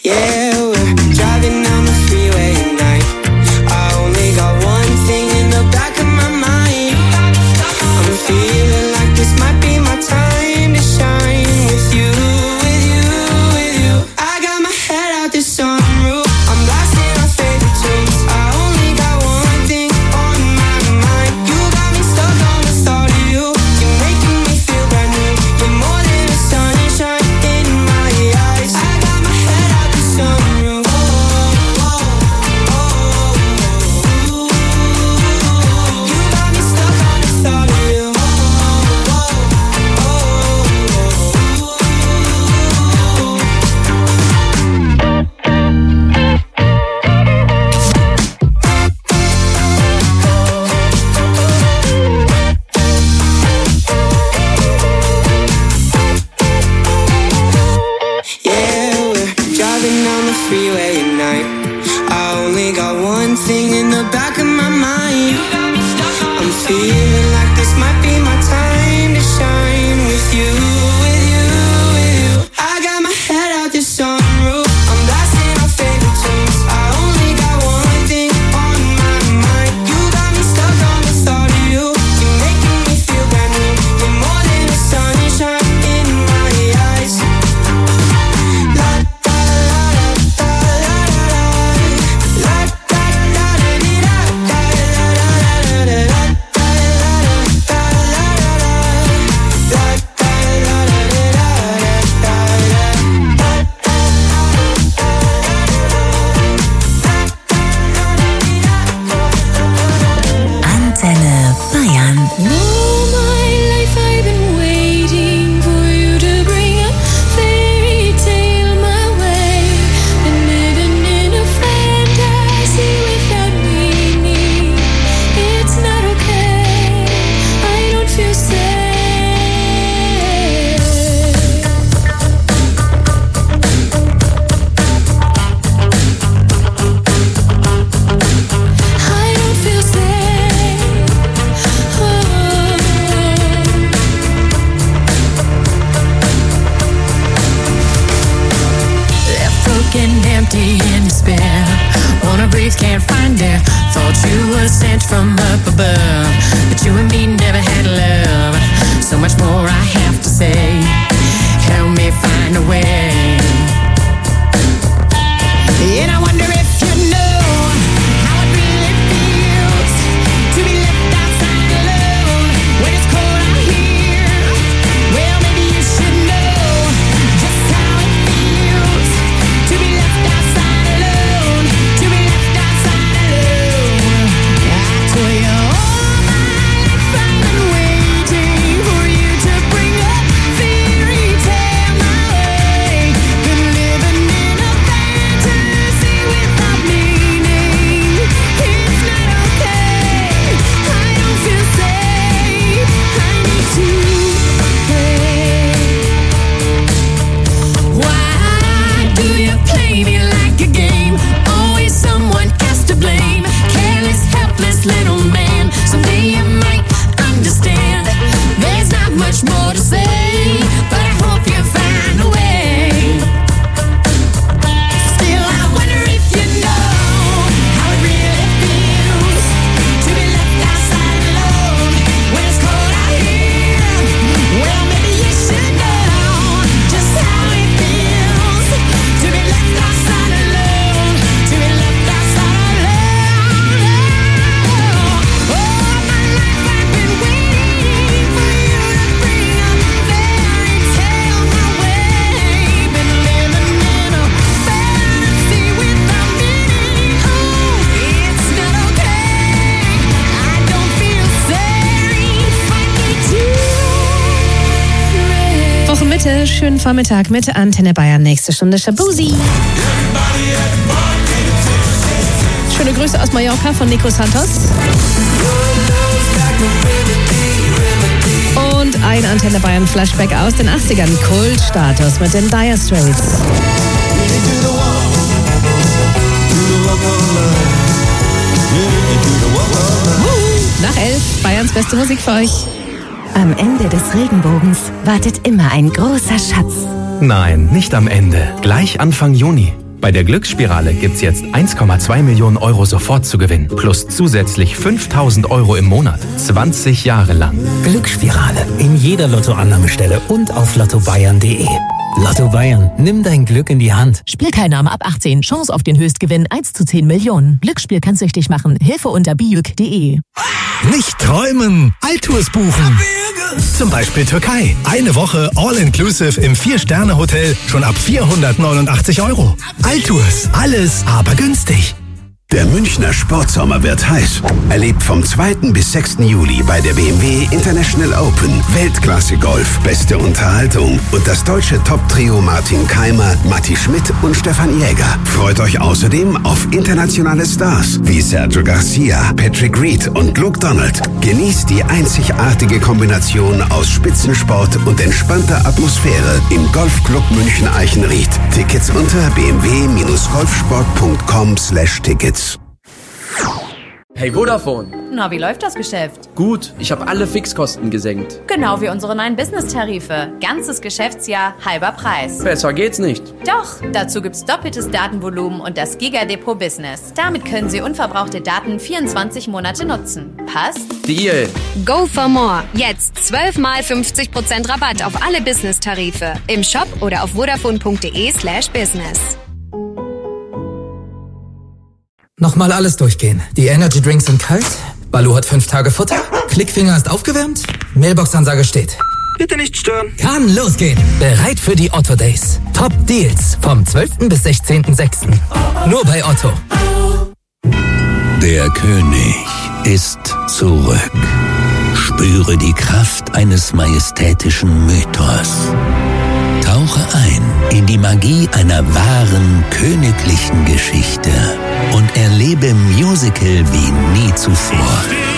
Yeah, we're driving down the freeway at night. I only got one thing in the back of my mind. I'm feeling like this might be my time to shine with you, with you, with you. I got my head out the sunroof. I'm blasting our favorite tunes. I only got one thing on my mind. You got me stuck on the thought of you. You're making me feel brand new. You're more than a sunshine in my eyes. I got my head out the sunroof. Oh, oh, oh, oh. You got me stuck on the thought of you. Yeah, we're driving down the freeway at night. I only got one thing in the back of my mind. I'm feeling like this might be my time to shine with you, with you, with you. I got my head out the sunroof. I'm blasting our favorite tunes. I only got one thing on my mind. You got me stuck on the thought of you. You're making me feel brand new. You're more than a sunshine in my eyes. La da la da da la da la. La da da da dee da da la da la da la da da la da la da la. La da la da dee da da da Antenne Bayern. All my life I've been waiting for you to bring a fairy tale my way. Been living in a fantasy without meaning. It's not okay. I don't feel safe. I don't feel safe. Oh. Left broken, empty, in despair. Wanna breathe, can't find air. Thought you were sent from up above, but you and me never had love. So much more I have to say. Help me find a way. And I wonder if you know how it really feels to be left outside alone when it's cold out here. Well, maybe you should know just how it feels to be left outside alone, to be left outside alone. I tell you all my life I've been waiting for you to bring a fairy tale my way. Been living in a fantasy without meaning. It's not okay. I don't feel safe. I need to pray. Why do you play me like a game? Always someone else to blame. Careless, helpless little man. Someday you might understand. There's not much more to say, but I hope you find a way. Still, I wonder if you know how it really feels to be left outside alone when it's cold out here. Well, maybe you should know just how it feels to be left outside alone, to be left outside alone. All my life I've been waiting for you to bring a fairy tale my way. Been living in a fantasy without meaning. Oh, it's not okay. I don't feel safe. I need to pray. Wochenmitte, schönen Vormittag mit Antenne Bayern. Nächste Stunde Shabuzi. Schöne Grüße aus Mallorca von Nico Santos. Und ein Antenne Bayern Flashback aus den achtzigern. Kultstatus mit den Dire Straits. Nach elf, Bayerns beste Musik für euch. Am Ende des Regenbogens wartet immer ein großer Schatz. Nein, nicht am Ende. Gleich Anfang Juni. Bei der Glücksspirale gibt's jetzt eins Komma zwei Millionen Euro sofort zu gewinnen. Plus zusätzlich fünftausend Euro im Monat. zwanzig Jahre lang. Glücksspirale. In jeder Lottoannahmestelle und auf lotto bayern punkt de. Lotto Bayern. Nimm dein Glück in die Hand. Spielteilnahme ab achtzehn. Chance auf den Höchstgewinn eins zu zehn Millionen. Glücksspiel kann süchtig machen. Hilfe unter bijuk punkt de. Nicht träumen, Altours buchen. Zum Beispiel Türkei. Eine Woche All-Inclusive im Vier-Sterne-Hotel schon ab vierhundertneunundachtzig Euro. Altours, alles aber günstig. Der Münchner Sportsommer wird heiß. Erlebt vom zweiten bis sechsten Juli bei der B M W International Open Weltklasse-Golf, beste Unterhaltung und das deutsche Top-Trio Martin Keimer, Matti Schmidt und Stefan Jäger. Freut euch außerdem auf internationale Stars wie Sergio Garcia, Patrick Reed und Luke Donald. Genießt die einzigartige Kombination aus Spitzensport und entspannter Atmosphäre im Golfclub München Eichenried. Tickets unter b m w golfsport punkt com slash tickets. Hey Vodafone. Na, wie läuft das Geschäft? Gut, ich habe alle Fixkosten gesenkt. Genau wie unsere neuen Business-Tarife. Ganzes Geschäftsjahr, halber Preis. Besser geht's nicht. Doch, dazu gibt's doppeltes Datenvolumen und das Giga-Depot Business. Damit können Sie unverbrauchte Daten vierundzwanzig Monate nutzen. Passt? Deal. Go for more. Jetzt zwölf mal fünfzig Prozent Rabatt auf alle Business-Tarife. Im Shop oder auf vodafone punkt de slash business. Nochmal alles durchgehen. Die Energy Drinks sind kalt, Balu hat fünf Tage Futter, Klickfinger ist aufgewärmt, Mailbox-Ansage steht. Bitte nicht stören. Kann losgehen. Bereit für die Otto Days. Top Deals vom zwölften bis sechzehnten sechsten Nur bei Otto. Der König ist zurück. Spüre die Kraft eines majestätischen Mythos. Tauche ein in die Magie einer wahren königlichen Geschichte und erlebe Musical wie nie zuvor.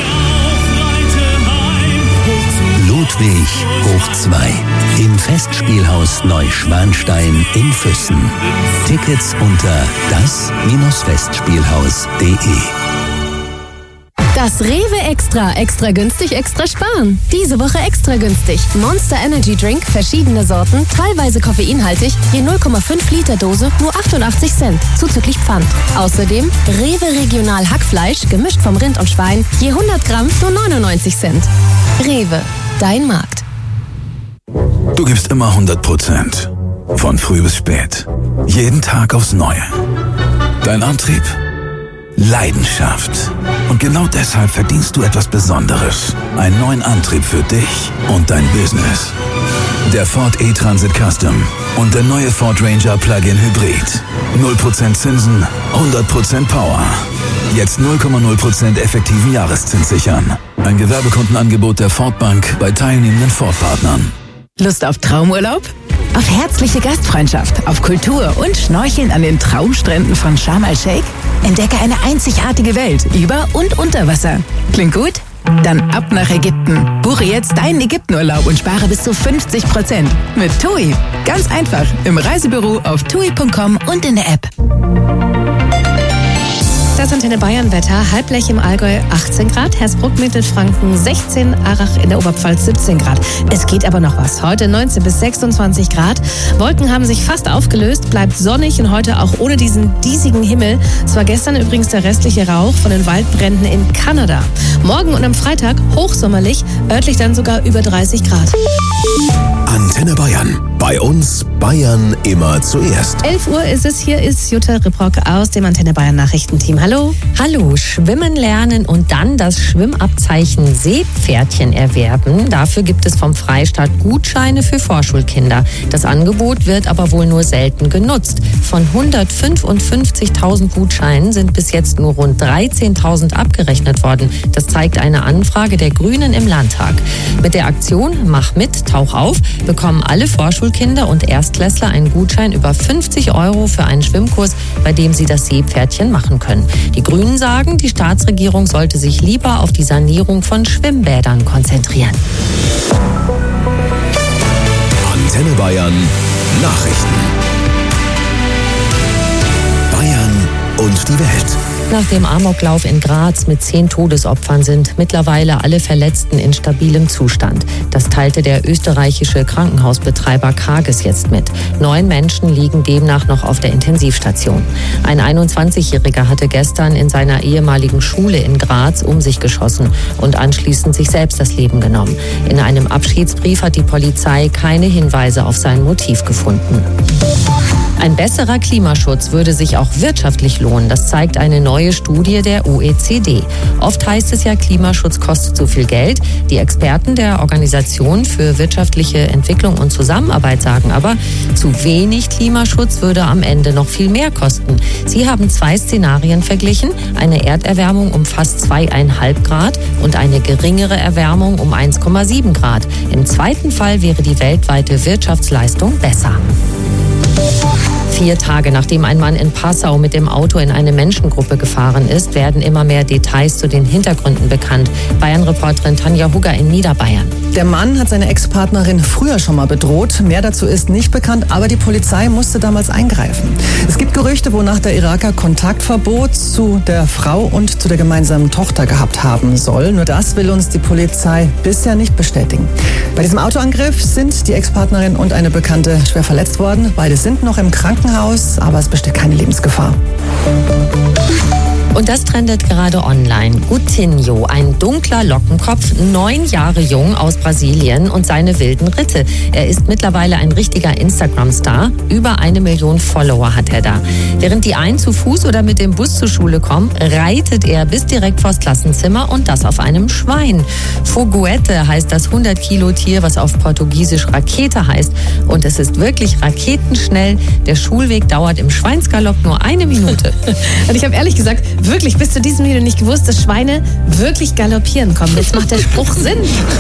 Ludwig hoch zwei im Festspielhaus Neuschwanstein in Füssen. Tickets unter das Festspielhaus punkt de. Das Rewe Extra. Extra günstig, extra sparen. Diese Woche extra günstig. Monster Energy Drink, verschiedene Sorten, teilweise koffeinhaltig, je null Komma fünf Liter Dose, nur achtundachtzig Cent, zuzüglich Pfand. Außerdem Rewe Regional Hackfleisch, gemischt vom Rind und Schwein, je hundert Gramm, nur neunundneunzig Cent. Rewe, dein Markt. Du gibst immer hundert Prozent. Von früh bis spät. Jeden Tag aufs Neue. Dein Antrieb? Leidenschaft. Und genau deshalb verdienst du etwas Besonderes. Einen neuen Antrieb für dich und dein Business. Der Ford E-Transit Custom und der neue Ford Ranger Plug-in Hybrid. null Prozent Zinsen, hundert Prozent Power. Jetzt null Komma null Prozent effektiven Jahreszins sichern. Ein Gewerbekundenangebot der Ford Bank bei teilnehmenden Ford-Partnern. Lust auf Traumurlaub? Auf herzliche Gastfreundschaft, auf Kultur und Schnorcheln an den Traumstränden von Sharm el-Sheikh? Entdecke eine einzigartige Welt über und unter Wasser. Klingt gut? Dann ab nach Ägypten. Buche jetzt deinen Ägyptenurlaub und spare bis zu fünfzig Prozent. Mit TUI. Ganz einfach. Im Reisebüro auf tui punkt com und in der App. Das Antenne Bayern Wetter. Halblech im Allgäu achtzehn Grad, Hersbruck Mittelfranken sechzehn, Arach in der Oberpfalz siebzehn Grad. Es geht aber noch was. Heute neunzehn bis sechsundzwanzig Grad. Wolken haben sich fast aufgelöst, bleibt sonnig und heute auch ohne diesen diesigen Himmel. Es war gestern übrigens der restliche Rauch von den Waldbränden in Kanada. Morgen und am Freitag hochsommerlich, örtlich dann sogar über dreißig Grad. Antenne Bayern. Bei uns Bayern immer zuerst. elf Uhr ist es. Hier ist Jutta Ripprock aus dem Antenne Bayern Nachrichtenteam. Hallo. Hallo. Schwimmen lernen und dann das Schwimmabzeichen Seepferdchen erwerben. Dafür gibt es vom Freistaat Gutscheine für Vorschulkinder. Das Angebot wird aber wohl nur selten genutzt. Von hundertfünfundfünfzigtausend Gutscheinen sind bis jetzt nur rund dreizehntausend abgerechnet worden. Das zeigt eine Anfrage der Grünen im Landtag. Mit der Aktion Mach mit, tauch auf bekommen alle Vorschulkinder und Erstklässler einen Gutschein über fünfzig Euro für einen Schwimmkurs, bei dem sie das Seepferdchen machen können. Die Grünen sagen, die Staatsregierung sollte sich lieber auf die Sanierung von Schwimmbädern konzentrieren. Antenne Bayern Nachrichten. Bayern und die Welt. nach dem Amoklauf in Graz mit zehn Todesopfern sind mittlerweile alle Verletzten in stabilem Zustand. Das teilte der österreichische Krankenhausbetreiber Karges jetzt mit. Neun Menschen liegen demnach noch auf der Intensivstation. Ein einundzwanzigjähriger hatte gestern in seiner ehemaligen Schule in Graz um sich geschossen und anschließend sich selbst das Leben genommen. In einem Abschiedsbrief hat die Polizei keine Hinweise auf sein Motiv gefunden. Ein besserer Klimaschutz würde sich auch wirtschaftlich lohnen. Das zeigt eine neue Studie der O E C D. Oft heißt es ja, Klimaschutz kostet zu viel Geld. Die Experten der Organisation für wirtschaftliche Entwicklung und Zusammenarbeit sagen aber, zu wenig Klimaschutz würde am Ende noch viel mehr kosten. Sie haben zwei Szenarien verglichen, eine Erderwärmung um fast zweieinhalb Grad und eine geringere Erwärmung um eins Komma sieben Grad. Im zweiten Fall wäre die weltweite Wirtschaftsleistung besser. Vier Tage nachdem ein Mann in Passau mit dem Auto in eine Menschengruppe gefahren ist, werden immer mehr Details zu den Hintergründen bekannt. Bayern-Reporterin Tanja Hugger in Niederbayern. Der Mann hat seine Ex-Partnerin früher schon mal bedroht. Mehr dazu ist nicht bekannt, aber die Polizei musste damals eingreifen. Es gibt Gerüchte, wonach der Iraker Kontaktverbot zu der Frau und zu der gemeinsamen Tochter gehabt haben soll. Nur das will uns die Polizei bisher nicht bestätigen. Bei diesem Autoangriff sind die Ex-Partnerin und eine Bekannte schwer verletzt worden. Beide sind noch im Krankenhaus, aber es besteht keine Lebensgefahr. Und das trendet gerade online. Gutinho, ein dunkler Lockenkopf, neun Jahre jung aus Brasilien und seine wilden Ritte. Er ist mittlerweile ein richtiger Instagram-Star. Über eine Million Follower hat er da. Während die einen zu Fuß oder mit dem Bus zur Schule kommen, reitet er bis direkt vors Klassenzimmer und das auf einem Schwein. Foguete heißt das hundert Kilo Tier, was auf Portugiesisch Rakete heißt. Und es ist wirklich raketenschnell. Der Schulweg dauert im Schweinsgalopp nur eine Minute. Und ich habe ehrlich gesagt wirklich bis zu diesem Video nicht gewusst, dass Schweine wirklich galoppieren kommen. Jetzt macht der Spruch Sinn.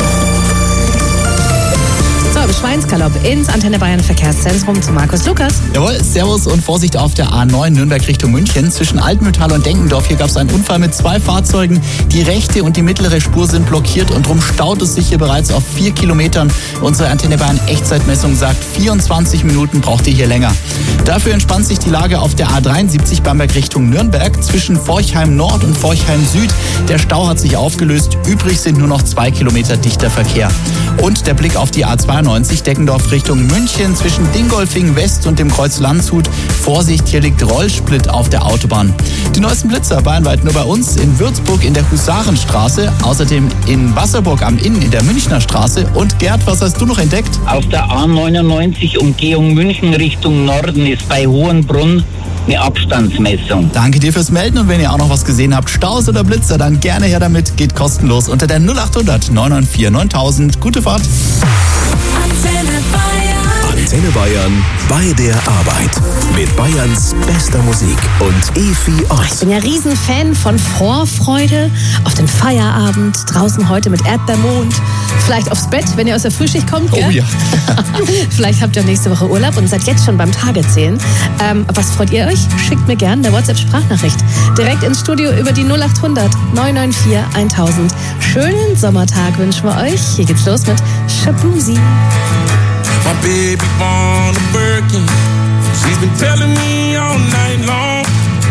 So, im Schweinsgalopp ins Antenne Bayern Verkehrszentrum zu Markus Lukas. Jawohl, Servus und Vorsicht auf der A neun Nürnberg Richtung München. Zwischen Altmühltal und Denkendorf, hier gab es einen Unfall mit zwei Fahrzeugen. Die rechte und die mittlere Spur sind blockiert und drum staut es sich hier bereits auf vier Kilometern. Unsere Antenne Bayern Echtzeitmessung sagt, vierundzwanzig Minuten braucht ihr hier länger. Dafür entspannt sich die Lage auf der A dreiundsiebzig Bamberg Richtung Nürnberg zwischen Forchheim Nord und Forchheim Süd. Der Stau hat sich aufgelöst. Übrig sind nur noch zwei Kilometer dichter Verkehr. Und der Blick auf die A zweiundneunzig Deckendorf Richtung München zwischen Dingolfing West und dem Kreuz Landshut. Vorsicht, hier liegt Rollsplit auf der Autobahn. Die neuesten Blitzer bayernweit nur bei uns in Würzburg in der Husarenstraße, außerdem in Wasserburg am Inn in der Münchner Straße. Und Gerd, was hast du noch entdeckt? Auf der A neunundneunzig Umgehung München Richtung Norden ist bei Hohenbrunn eine Abstandsmessung. Danke dir fürs Melden und wenn ihr auch noch was gesehen habt, Staus oder Blitzer, dann gerne her damit. Geht kostenlos unter der null achthundert neun neun vier neuntausend. Gute Fahrt. Antenne Bayern. Antenne Bayern bei der Arbeit. Mit Bayerns bester Musik und Efi Ott. Ich bin ja Riesenfan von Vorfreude auf den Feierabend. Draußen heute mit Erdbeermond. Vielleicht aufs Bett, wenn ihr aus der Frühschicht kommt. Gell? Oh ja. Vielleicht habt ihr nächste Woche Urlaub und seid jetzt schon beim Tagezählen. Ähm, was freut ihr euch? Schickt mir gerne eine WhatsApp-Sprachnachricht. Direkt ins Studio über die null achthundert neun neun vier tausend. Schönen Sommertag wünschen wir euch. Hier geht's los mit Shabuzi. My baby born a Birkin. She's been telling me all night long.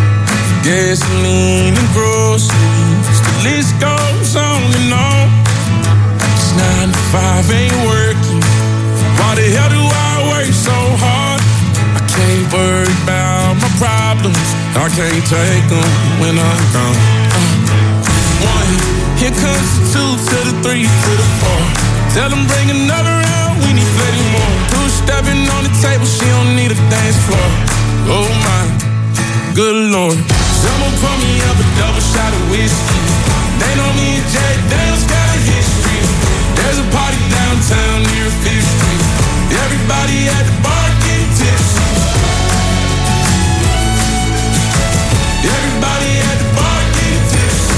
Gasoline and groceries, the list goes on and on. It's nine to five ain't working. Why the hell do I work so hard? I can't worry about my problems. I can't take them when I'm gone. Uh, one, here comes the two to the three to the four. Tell them bring another round, we need plenty more. Two stepping on the table, she don't need a dance floor. Oh my, good lord. Someone pour me up a double shot of whiskey. They know me and Jack Daniels got a history. There's a party downtown near Fifth Street. Everybody at the bar getting tipsy. Everybody at the bar getting tipsy.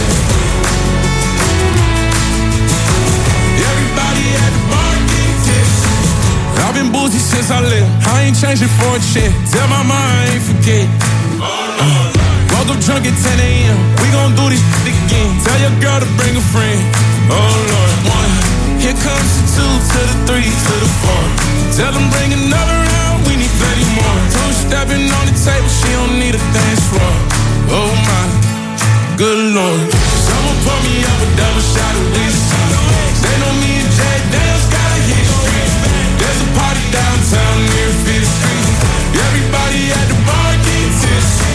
Everybody at the bar getting tipsy. I've been boozy since I left. I ain't changing for a check. Tell my mom I ain't forget. Uh, woke up drunk at ten a.m. We gon' do this shit again. Tell your girl to bring a friend. Oh Lord, one. Here comes the two to the three to the four. Tell them bring another round. We need plenty more. Two stepping on the table. She don't need a dance floor. Oh my, good Lord. Someone pour me up a double shot of whiskey. They know me and Jack Daniels got a history. There's a party downtown near Fifth Street. Everybody at the bar getting tipsy.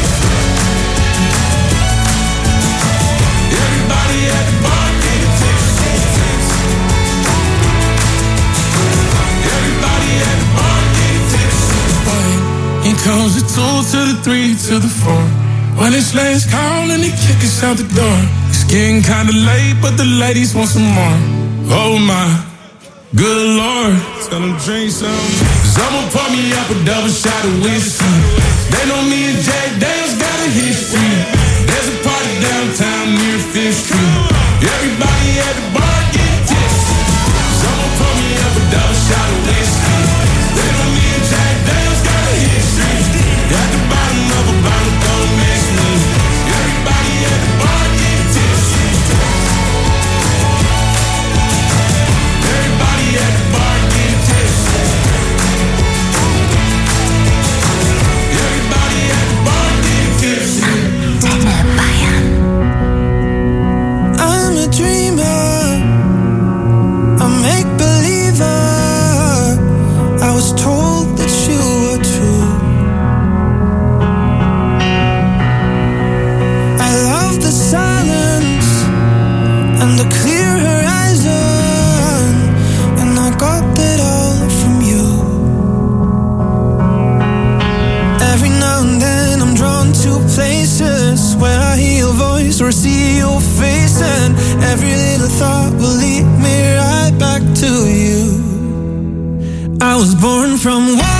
Everybody at the bar getting tipsy. Everybody at the bar getting tipsy. Here comes the two to the three to the four. When it's last call and they kick us out the door. It's getting kinda late, but the ladies want some more. Oh my, good Lord. Tell them drink some. Someone pour me up a double shot of whiskey. They know me and Jack Daniels got a history. There's a party downtown near Fifth Street. Everybody at the bar getting tipsy. Someone pour me up a double shot of whiskey. They know me and Jack Daniels got a history. At the bottom of a bottle, don't miss me. Everybody at the bar getting tipsy. Everybody at the bar getting tipsy. Everybody at the bar getting tipsy. I'm a dreamer, a make-believer. I was told that you were true. I love the silence and the clear horizon, and I got that all from you. Every now and then I'm drawn to places where I hear your voice or see your face, and every little thought will lead me right back to you. I was born from one